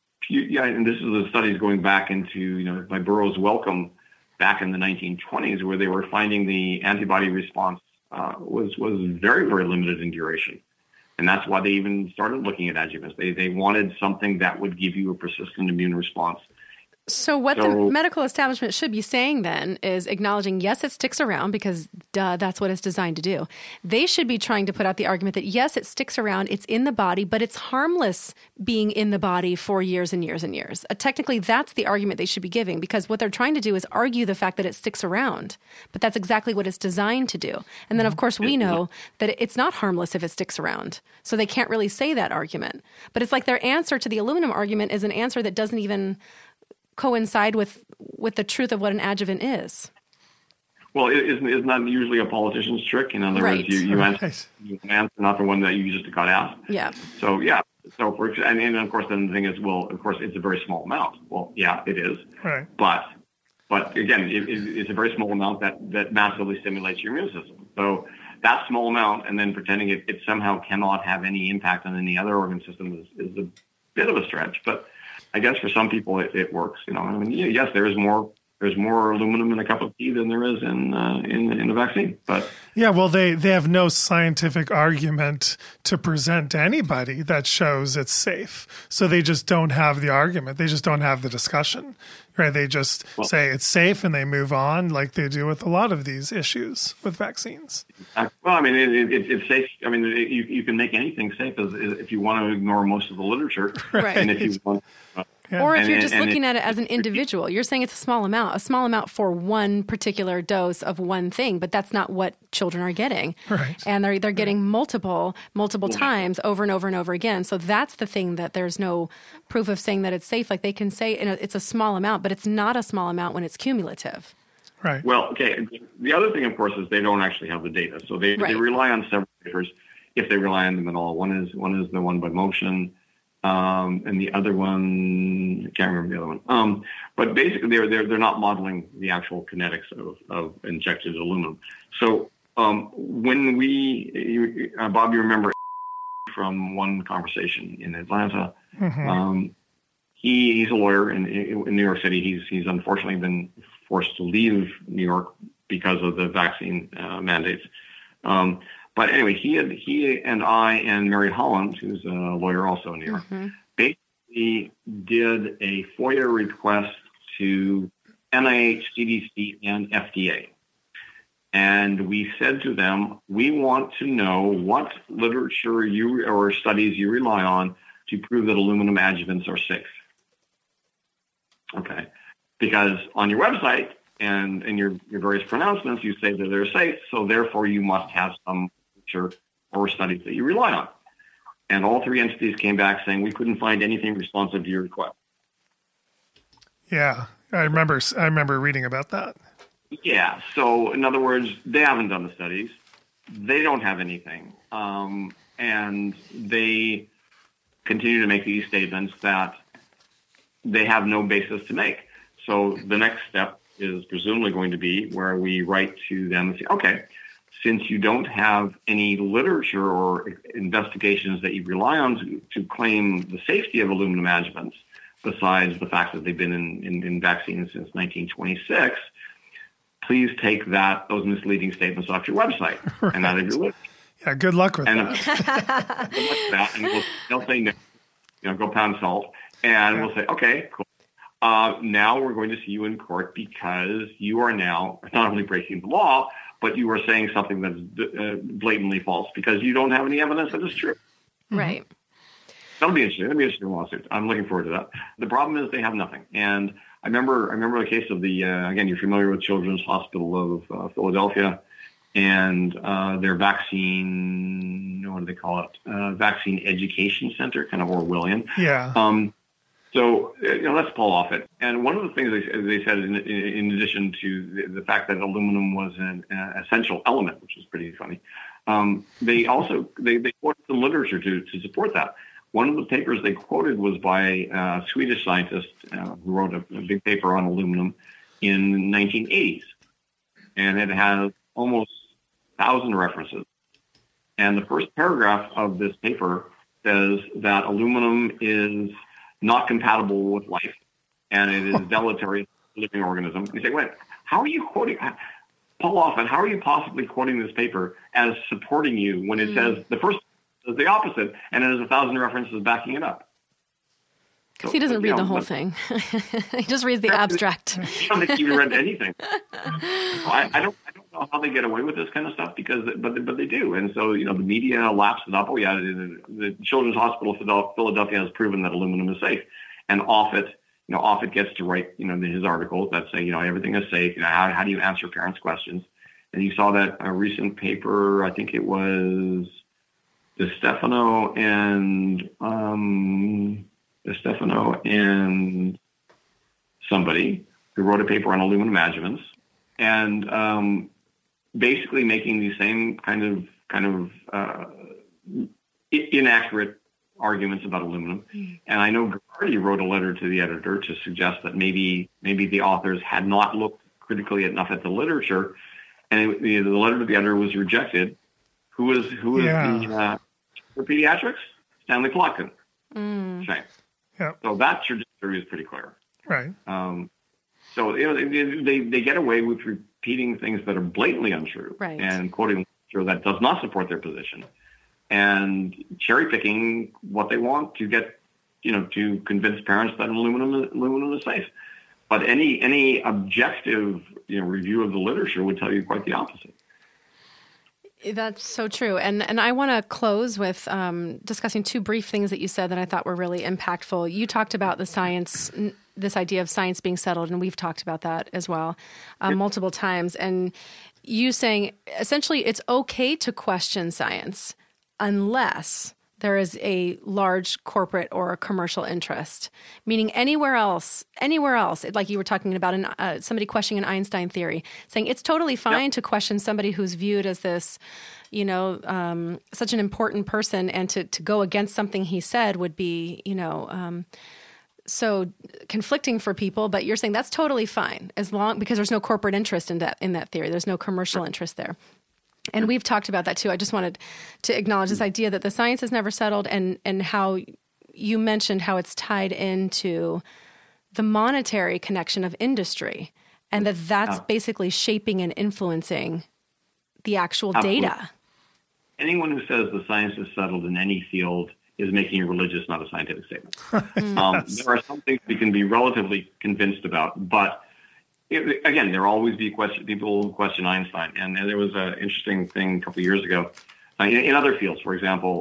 S4: and this is the studies going back into, by Burroughs Wellcome back in the 1920s, where they were finding the antibody response was very, very limited in duration. And that's why they even started looking at adjuvants. They wanted something that would give you a persistent immune response.
S2: So what the medical establishment should be saying then is acknowledging, yes, it sticks around because, that's what it's designed to do. They should be trying to put out the argument that, yes, it sticks around, it's in the body, but it's harmless being in the body for years and years and years. Technically, that's the argument they should be giving, because what they're trying to do is argue the fact that it sticks around. But that's exactly what it's designed to do. And then, of course, we know that it's not harmless if it sticks around. So they can't really say that argument. But it's like their answer to the aluminum argument is an answer that doesn't even coincide with the truth of what an adjuvant is.
S4: Well, isn't that usually a politician's trick? In other words, you answer not the one that you just got asked.
S2: Yeah.
S4: So, yeah. So, and of course, then the thing is, well, of course, it's a very small amount. Well, yeah, it is.
S3: Right.
S4: But again, it's a very small amount that massively stimulates your immune system. So that small amount, and then pretending it somehow cannot have any impact on any other organ system is a bit of a stretch. But I guess for some people it works. Yes, there's more aluminum in a cup of tea than there is in a vaccine. But
S3: yeah, well, they have no scientific argument to present to anybody that shows it's safe. So they just don't have the argument. They just don't have the discussion, right? They just say it's safe and they move on, like they do with a lot of these issues with vaccines.
S4: Well, I mean, it's safe. I mean, you can make anything safe if you want to ignore most of the literature,
S2: right?
S4: And if you want.
S2: Yeah. Or if you're just looking at it as an individual, you're saying it's a small amount for one particular dose of one thing, but that's not what children are getting.
S3: Right.
S2: And they're getting multiple times over and over and over again. So that's the thing that there's no proof of saying that it's safe. Like they can say it's a small amount, but it's not a small amount when it's cumulative.
S3: Right.
S4: Well, okay. The other thing, of course, is they don't actually have the data. So they rely on several papers, if they rely on them at all. One is the one by Motion. And the other one, I can't remember the other one. But basically, they're not modeling the actual kinetics of injected aluminum. So when Bob, you remember from one conversation in Atlanta.
S3: Mm-hmm.
S4: He's a lawyer in New York City. He's unfortunately been forced to leave New York because of the vaccine mandates. But anyway, he and I and Mary Holland, who's a lawyer also in New York, basically did a FOIA request to NIH, CDC, and FDA. And we said to them, we want to know what literature or studies you rely on to prove that aluminum adjuvants are safe. Okay. Because on your website and in your various pronouncements, you say that they're safe, so therefore you must have some or studies that you rely on. And all three entities came back saying we couldn't find anything responsive to your request.
S3: Yeah, I remember reading about that.
S4: Yeah, so in other words, they haven't done the studies. They don't have anything. And they continue to make these statements that they have no basis to make. So the next step is presumably going to be where we write to them and say, okay, since you don't have any literature or investigations that you rely on to claim the safety of aluminum adjuvants, besides the fact that they've been in vaccines since 1926, please take those misleading statements off your website and out of your list.
S3: Yeah, good luck with that.
S4: Good luck with that. And they'll say no, go pound salt. And we'll say, okay, cool. Now we're going to see you in court because you are now not only breaking the law, but you are saying something that's blatantly false because you don't have any evidence that is true.
S2: Right.
S4: That'll be interesting. That'll be an interesting lawsuit. I'm looking forward to that. The problem is they have nothing. And I remember the case of again, you're familiar with Children's Hospital of Philadelphia and their vaccine, what do they call it? Vaccine Education Center, kind of Orwellian.
S3: Yeah.
S4: So let's pull off it. And one of the things they said, in addition to the fact that aluminum was an essential element, which is pretty funny, they quoted the literature to support that. One of the papers they quoted was by a Swedish scientist who wrote a big paper on aluminum in the 1980s. and it has almost 1,000 references. And the first paragraph of this paper says that aluminum is not compatible with life, and it is deleterious to living organism. You say, wait, how are you quoting? Paul Offit, how are you possibly quoting this paper as supporting you when it says the first is the opposite, and it has 1,000 references backing it up?
S2: Because he doesn't read the whole thing. He just reads the abstract.
S4: I don't think he even read anything. I don't know how they get away with this kind of stuff but they do. And so, the media laps it up. Oh yeah, the Children's Hospital of Philadelphia has proven that aluminum is safe. And Offit gets to write, his articles that say, everything is safe. How do you answer parents' questions? And you saw that a recent paper, I think it was DeStefano and somebody who wrote a paper on aluminum adjuvants, and basically making the same kind of inaccurate arguments about aluminum. And I know Gardy wrote a letter to the editor to suggest that maybe the authors had not looked critically enough at the literature, and the letter to the editor was rejected. Who was the for pediatrics? Stanley Plotkin. Shame.
S3: Yeah.
S4: So that trajectory is pretty clear.
S3: Right.
S4: So they get away with repeating things that are blatantly untrue,
S2: right,
S4: and quoting literature that does not support their position, and cherry picking what they want to get, to convince parents that aluminum is safe. But any objective review of the literature would tell you quite the opposite.
S2: That's so true. And I want to close with discussing two brief things that you said that I thought were really impactful. You talked about the science, this idea of science being settled, and we've talked about that as well multiple times. And you saying essentially it's okay to question science unless there is a large corporate or a commercial interest, meaning anywhere else, like you were talking about somebody questioning an Einstein theory, saying it's totally fine to question somebody who's viewed as this, such an important person, and to go against something he said would be, so conflicting for people. But you're saying that's totally fine because there's no corporate interest in that theory. There's no commercial interest there. And we've talked about that too. I just wanted to acknowledge this idea that the science is never settled, and how you mentioned how it's tied into the monetary connection of industry, and that's basically shaping and influencing the actual data.
S4: Anyone who says the science is settled in any field is making a religious, not a scientific statement. There are some things we can be relatively convinced about, but again, there will always be people who question Einstein. And there was an interesting thing a couple of years ago in other fields. For example,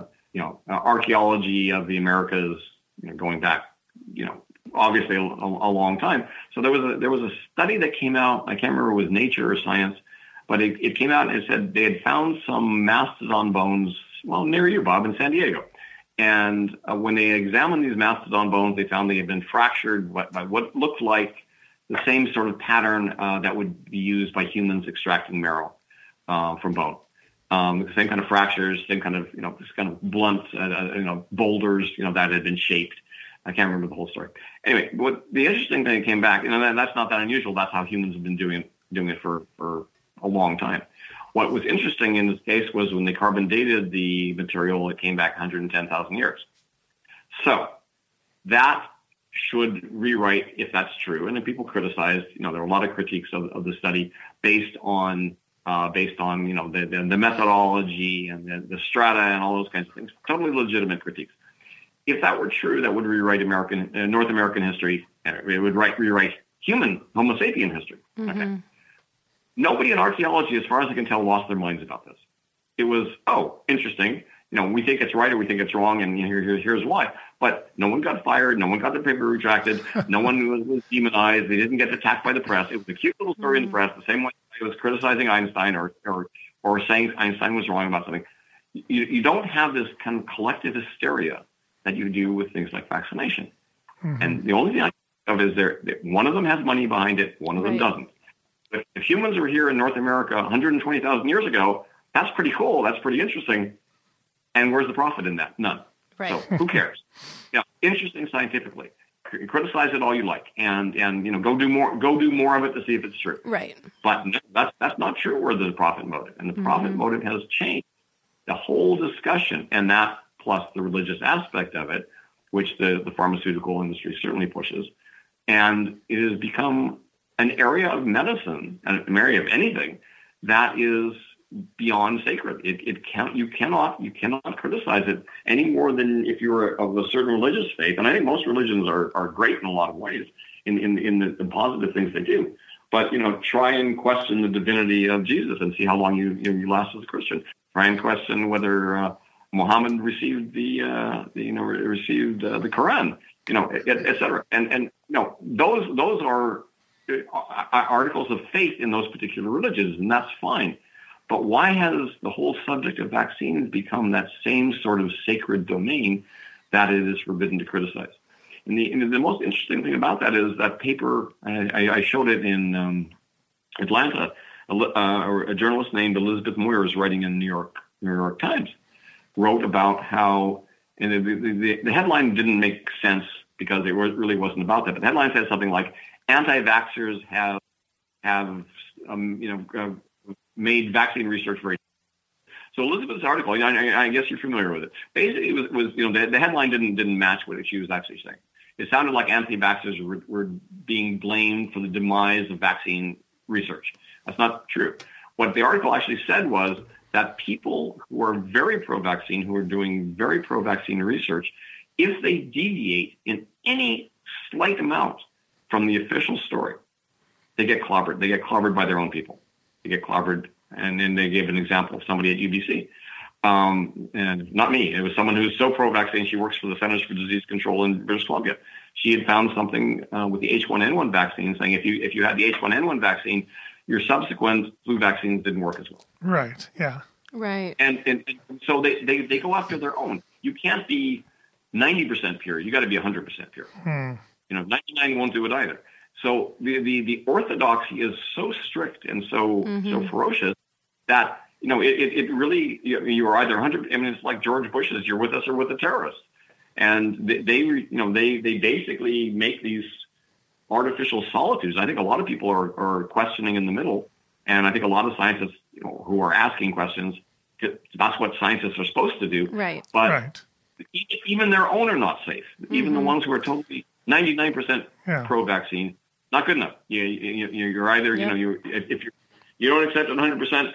S4: archaeology of the Americas, going back, obviously a long time. So there was a study that came out. I can't remember if it was Nature or Science, but it came out and it said they had found some mastodon bones, near you, Bob, in San Diego. And when they examined these mastodon bones, they found they had been fractured by what looked like the same sort of pattern that would be used by humans extracting marrow from bone. The same kind of fractures, same kind of, this kind of blunt, boulders, that had been shaped. I can't remember the whole story. Anyway, what the interesting thing that came back, that's not that unusual. That's how humans have been doing it for a long time. What was interesting in this case was when they carbon dated the material, it came back 110,000 years. So that should rewrite if that's true. And then people criticized, there were a lot of critiques of the study based on the methodology and the strata and all those kinds of things. Totally legitimate critiques. If that were true, that would rewrite North American history. It would rewrite human Homo sapien history. Mm-hmm. Okay. Nobody in archaeology, as far as I can tell, lost their minds about this. It was, interesting. We think it's right or we think it's wrong, and here's why. But no one got fired. No one got their paper retracted. No one was demonized. They didn't get attacked by the press. It was a cute little story in the press, the same way it was criticizing Einstein or saying Einstein was wrong about something. You don't have this kind of collective hysteria that you do with things like vaccination. Mm-hmm. And the only thing I think of is one of them has money behind it, one of them doesn't. But if humans were here in North America 120,000 years ago, that's pretty cool. That's pretty interesting. And where's the profit in that? None.
S2: Right.
S4: So who cares? Interesting scientifically. criticize it all you like, and go do more of it to see if it's true.
S2: Right.
S4: But no, that's not true. Where the profit motive, and the profit motive has changed the whole discussion, and that plus the religious aspect of it, which the pharmaceutical industry certainly pushes, and it has become an area of medicine, an area of anything that is beyond sacred. You cannot criticize it any more than if you're of a certain religious faith. And I think most religions are great in a lot of ways in the positive things they do. But try and question the divinity of Jesus and see how long you last as a Christian. Try and question whether Muhammad received the Quran, et cetera. And those are articles of faith in those particular religions, and that's fine. But why has the whole subject of vaccines become that same sort of sacred domain that it is forbidden to criticize? And the most interesting thing about that is that paper, I showed it in Atlanta, a journalist named Elizabeth Moyers, writing in New York Times, wrote about how, and the headline didn't make sense because it really wasn't about that, but the headline said something like, anti-vaxxers have made vaccine research very. So Elizabeth's article, I guess you're familiar with it. Basically, it was the headline didn't match what she was actually saying. It sounded like anti-vaxxers were being blamed for the demise of vaccine research. That's not true. What the article actually said was that people who are very pro-vaccine, who are doing very pro-vaccine research, if they deviate in any slight amount from the official story, they get clobbered. They get clobbered by their own people. They get clobbered. And then they gave an example of somebody at UBC. And not me. It was someone who's so pro-vaccine, she works for the Centers for Disease Control in British Columbia. She had found something with the H1N1 vaccine saying if you had the H1N1 vaccine, your subsequent flu vaccines didn't work as well.
S3: Right, yeah.
S2: Right.
S4: And so they go after their own. You can't be 90% pure. You got to be 100% pure. 99 won't do it either. So the orthodoxy is so strict and so ferocious that it really you're either 100. I mean, it's like George Bush's "you're with us or with the terrorists," and they basically make these artificial solitudes. I think a lot of people are questioning in the middle, and I think a lot of scientists who are asking questions. That's what scientists are supposed to do.
S2: Right.
S4: But even their own are not safe. Even the ones who are totally 99% pro-vaccine. Not good enough. You're either if you don't accept it 100%,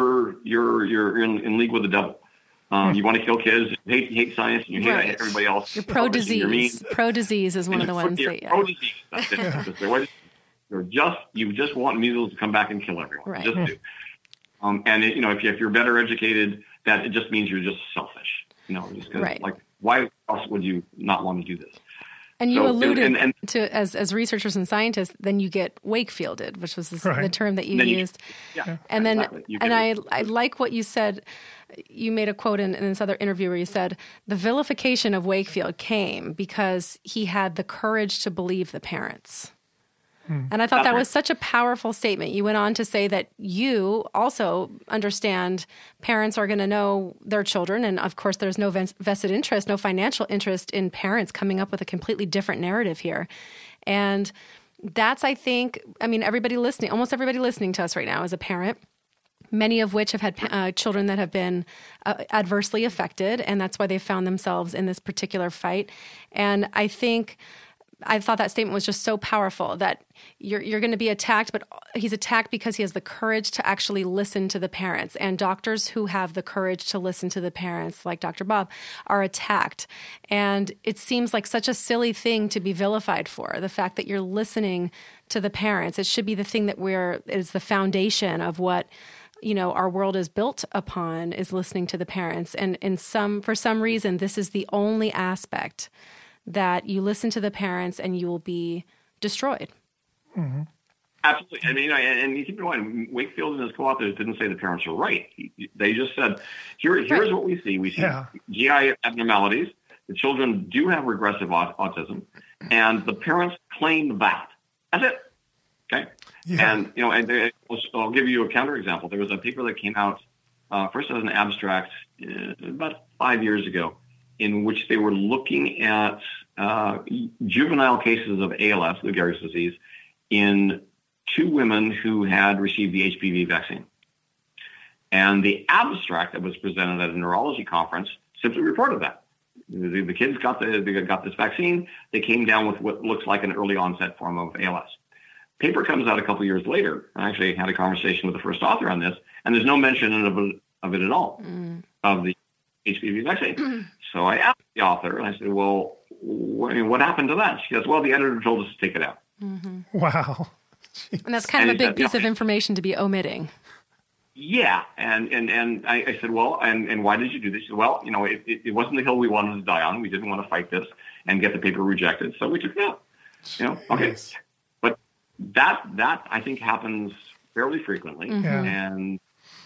S4: you're in league with the devil. You want to kill kids, hate science, and you hate everybody else.
S2: You're pro-disease. Pro-disease is one of the ones that
S4: pro-disease. That's it. You just want measles to come back and kill everyone.
S2: Right.
S4: You just do. And if you're better educated, that it just means you're just selfish. Just because like why else would you not want to do this?
S2: And you alluded to, as researchers and scientists, then you get Wakefielded, which was the term that you used. And then, I like what you said. You made a quote in this other interview where you said, the vilification of Wakefield came because he had the courage to believe the parents. And I thought that was such a powerful statement. You went on to say that you also understand parents are going to know their children. And of course, there's no vested interest, no financial interest in parents coming up with a completely different narrative here. And that's, I think, everybody listening, almost everybody listening to us right now is a parent, many of which have had children that have been adversely affected. And that's why they found themselves in this particular fight. And I thought that statement was just so powerful that you're going to be attacked, but he's attacked because he has the courage to actually listen to the parents. And doctors who have the courage to listen to the parents, like Dr. Bob, are attacked. And it seems like such a silly thing to be vilified for, the fact that you're listening to the parents. It should be the thing that is the foundation of what our world is built upon, is listening to the parents. And for some reason, this is the only aspect that you listen to the parents and you will be destroyed.
S4: Mm-hmm. Absolutely. And you keep in mind, Wakefield and his co-authors didn't say the parents were right. They just said, here's what we see. We see GI abnormalities. The children do have regressive autism, and the parents claim that. That's it. Okay. Yeah. And I'll give you a counterexample. There was a paper that came out first as an abstract about 5 years ago in which they were looking at juvenile cases of ALS, Lou Gehrig's disease, in 2 women who had received the HPV vaccine. And the abstract that was presented at a neurology conference simply reported that. The kids got this vaccine. They came down with what looks like an early onset form of ALS. Paper comes out a couple years later. I actually had a conversation with the first author on this, and there's no mention of it at all, of the HPV vaccine. So I asked the author, and I said, well, what happened to that? She goes, well, the editor told us to take it out.
S3: Wow.
S2: And that's kind of a big piece of information to be omitting.
S4: Yeah, and I said, well, and why did you do this? She said, well, it wasn't the hill we wanted to die on. We didn't want to fight this and get the paper rejected, so we took it out. Okay. But that I think happens fairly frequently, and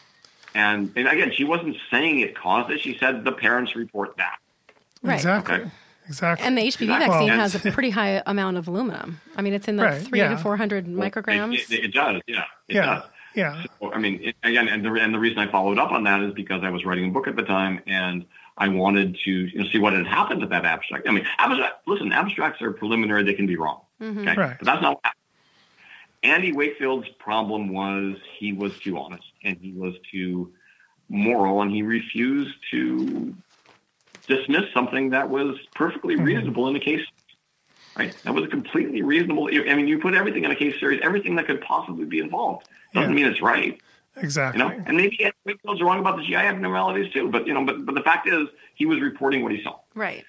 S4: again, she wasn't saying it caused it. She said the parents report that.
S2: Right.
S3: Exactly.
S4: Okay.
S3: Exactly.
S2: And the HPV vaccine has a pretty high amount of aluminum. I mean, it's in the 300 to 400 micrograms.
S4: It does, yeah. It does.
S3: Yeah.
S4: So, I mean, again, the reason I followed up on that is because I was writing a book at the time, and I wanted to see what had happened to that abstract. I mean, abstracts are preliminary; they can be wrong. Okay,
S3: Right.
S4: But that's not what happened. Andy Wakefield's problem was he was too honest and he was too moral, and he refused to dismiss something that was perfectly reasonable in a case. Right? That was a completely reasonable. I mean, you put everything in a case series, everything that could possibly be involved. Doesn't mean it's right.
S3: Exactly.
S4: And maybe Andy Wakefield's wrong about the GI abnormalities too. But but the fact is, he was reporting what he saw.
S2: Right.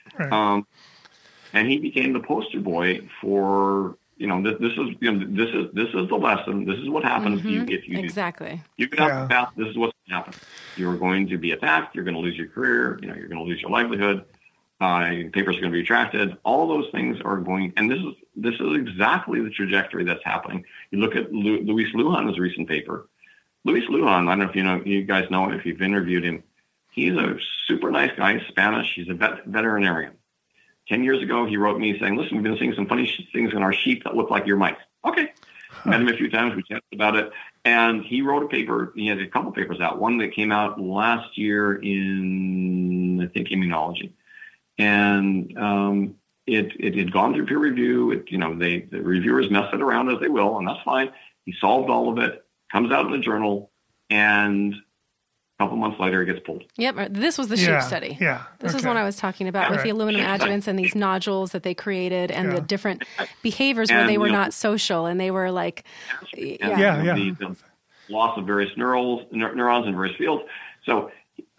S4: And he became the poster boy for this is the lesson. This is what happens if you
S2: exactly.
S4: You get off the path. This is what's going to happen. You're going to be attacked. You're going to lose your career. You're going to lose your livelihood. Papers are going to be retracted. All those things are going, and this is exactly the trajectory that's happening. You look at Luis Lujan's recent paper. Luis Lujan, I don't know if you guys know him, if you've interviewed him. He's a super nice guy. He's Spanish. He's a veterinarian. 10 years ago, he wrote me saying, "Listen, we've been seeing some funny things in our sheep that look like your mice." Okay. Met him a few times. We chatted about it. And he wrote a paper. He had a couple papers out. One that came out last year in, I think, Immunology. And it had gone through peer review. The reviewers mess it around as they will, and that's fine. He solved all of it, comes out in the journal, and a couple months later, it gets pulled.
S2: Yep, this was the sheep study.
S3: Yeah,
S2: this is what I was talking about with the aluminum adjuvants and these nodules that they created and the different behaviors where they were not social and they were like,
S4: the loss of various neurons in various fields. So.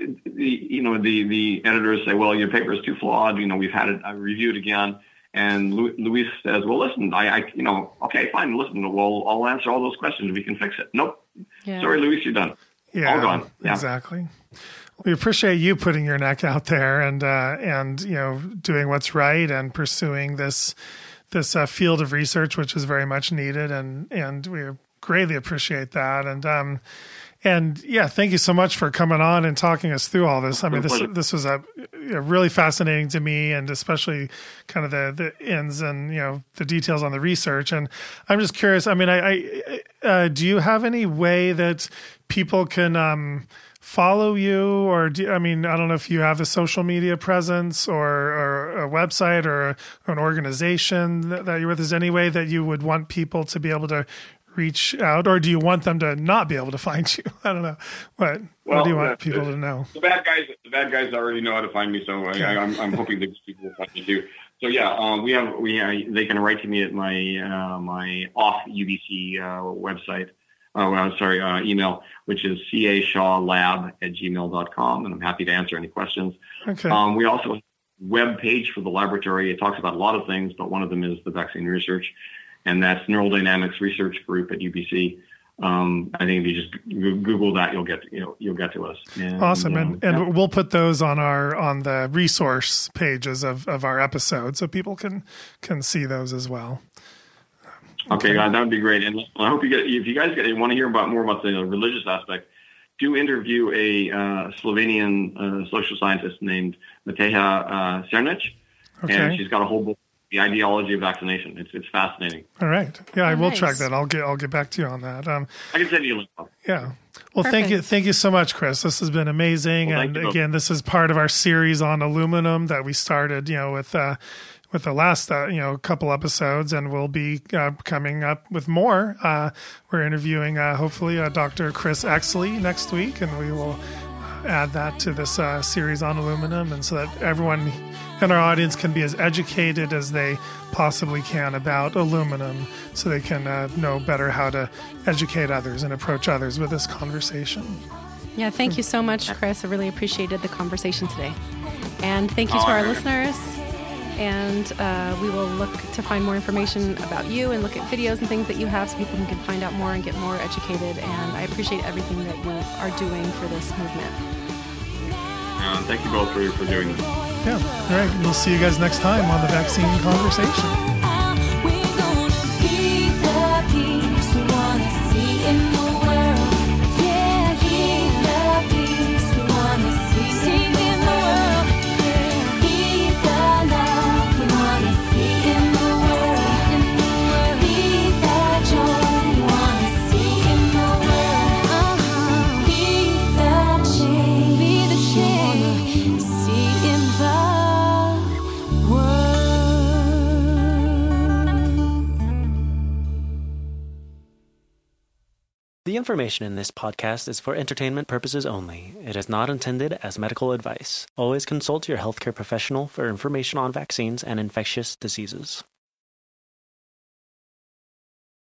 S4: The editors say, well, your paper is too flawed. We've had it reviewed again. And Luis says, well, listen, okay, fine. Listen, well, I'll answer all those questions. We can fix it. Nope. Yeah. Sorry, Luis, you're done.
S3: Yeah,
S4: all gone. Yeah.
S3: Exactly. We appreciate you putting your neck out there and doing what's right and pursuing this field of research, which is very much needed. And we greatly appreciate that. And yeah, thank you so much for coming on and talking us through all this. I mean, this was a really fascinating to me, and especially kind of the ins and the details on the research. And I'm just curious. I mean, I do you have any way that people can follow you, or I don't know if you have a social media presence or a website or an organization that you're with. Is there any way that you would want people to be able to reach out, or do you want them to not be able to find you? I don't know. What do you want people to know?
S4: The bad guys already know how to find me, so I'm hoping that people will find me too. So they can write to me at my off UBC website. Email, which is cashawlab@gmail.com, and I'm happy to answer any questions.
S3: Okay.
S4: We also have a web page for the laboratory. It talks about a lot of things, but one of them is the vaccine research. And that's Neural Dynamics Research Group at UBC. I think if you just Google that, you'll get to us. And,
S3: awesome, and we'll put those on the resource pages of our episode, so people can see those as well.
S4: Okay, that would be great. And I hope if you guys want to hear more about the religious aspect, do interview a Slovenian social scientist named Mateja Cernic, and she's got a whole book. The ideology of vaccination. It's fascinating.
S3: All right. Yeah, I will track that. I'll get back to you on that.
S4: I can send you a link.
S3: Yeah. Well, thank you so much, Chris. This has been amazing.
S4: Well,
S3: and again, this is part of our series on aluminum that we started, with the last, couple episodes, and we'll be coming up with more. We're interviewing, hopefully, Dr. Chris Exley next week, and we will add that to this series on aluminum, and so that everyone in our audience can be as educated as they possibly can about aluminum, so they can know better how to educate others and approach others with this conversation.
S2: Yeah, thank you so much, Chris. I really appreciated the conversation today. And thank you to our listeners. And we will look to find more information about you and look at videos and things that you have so people can find out more and get more educated. And I appreciate everything that you are doing for this movement.
S4: Thank you both for doing this.
S3: Yeah. All right. We'll see you guys next time on the Vaccine Conversation.
S5: The information in this podcast is for entertainment purposes only. It is not intended as medical advice. Always consult your healthcare professional for information on vaccines and infectious diseases.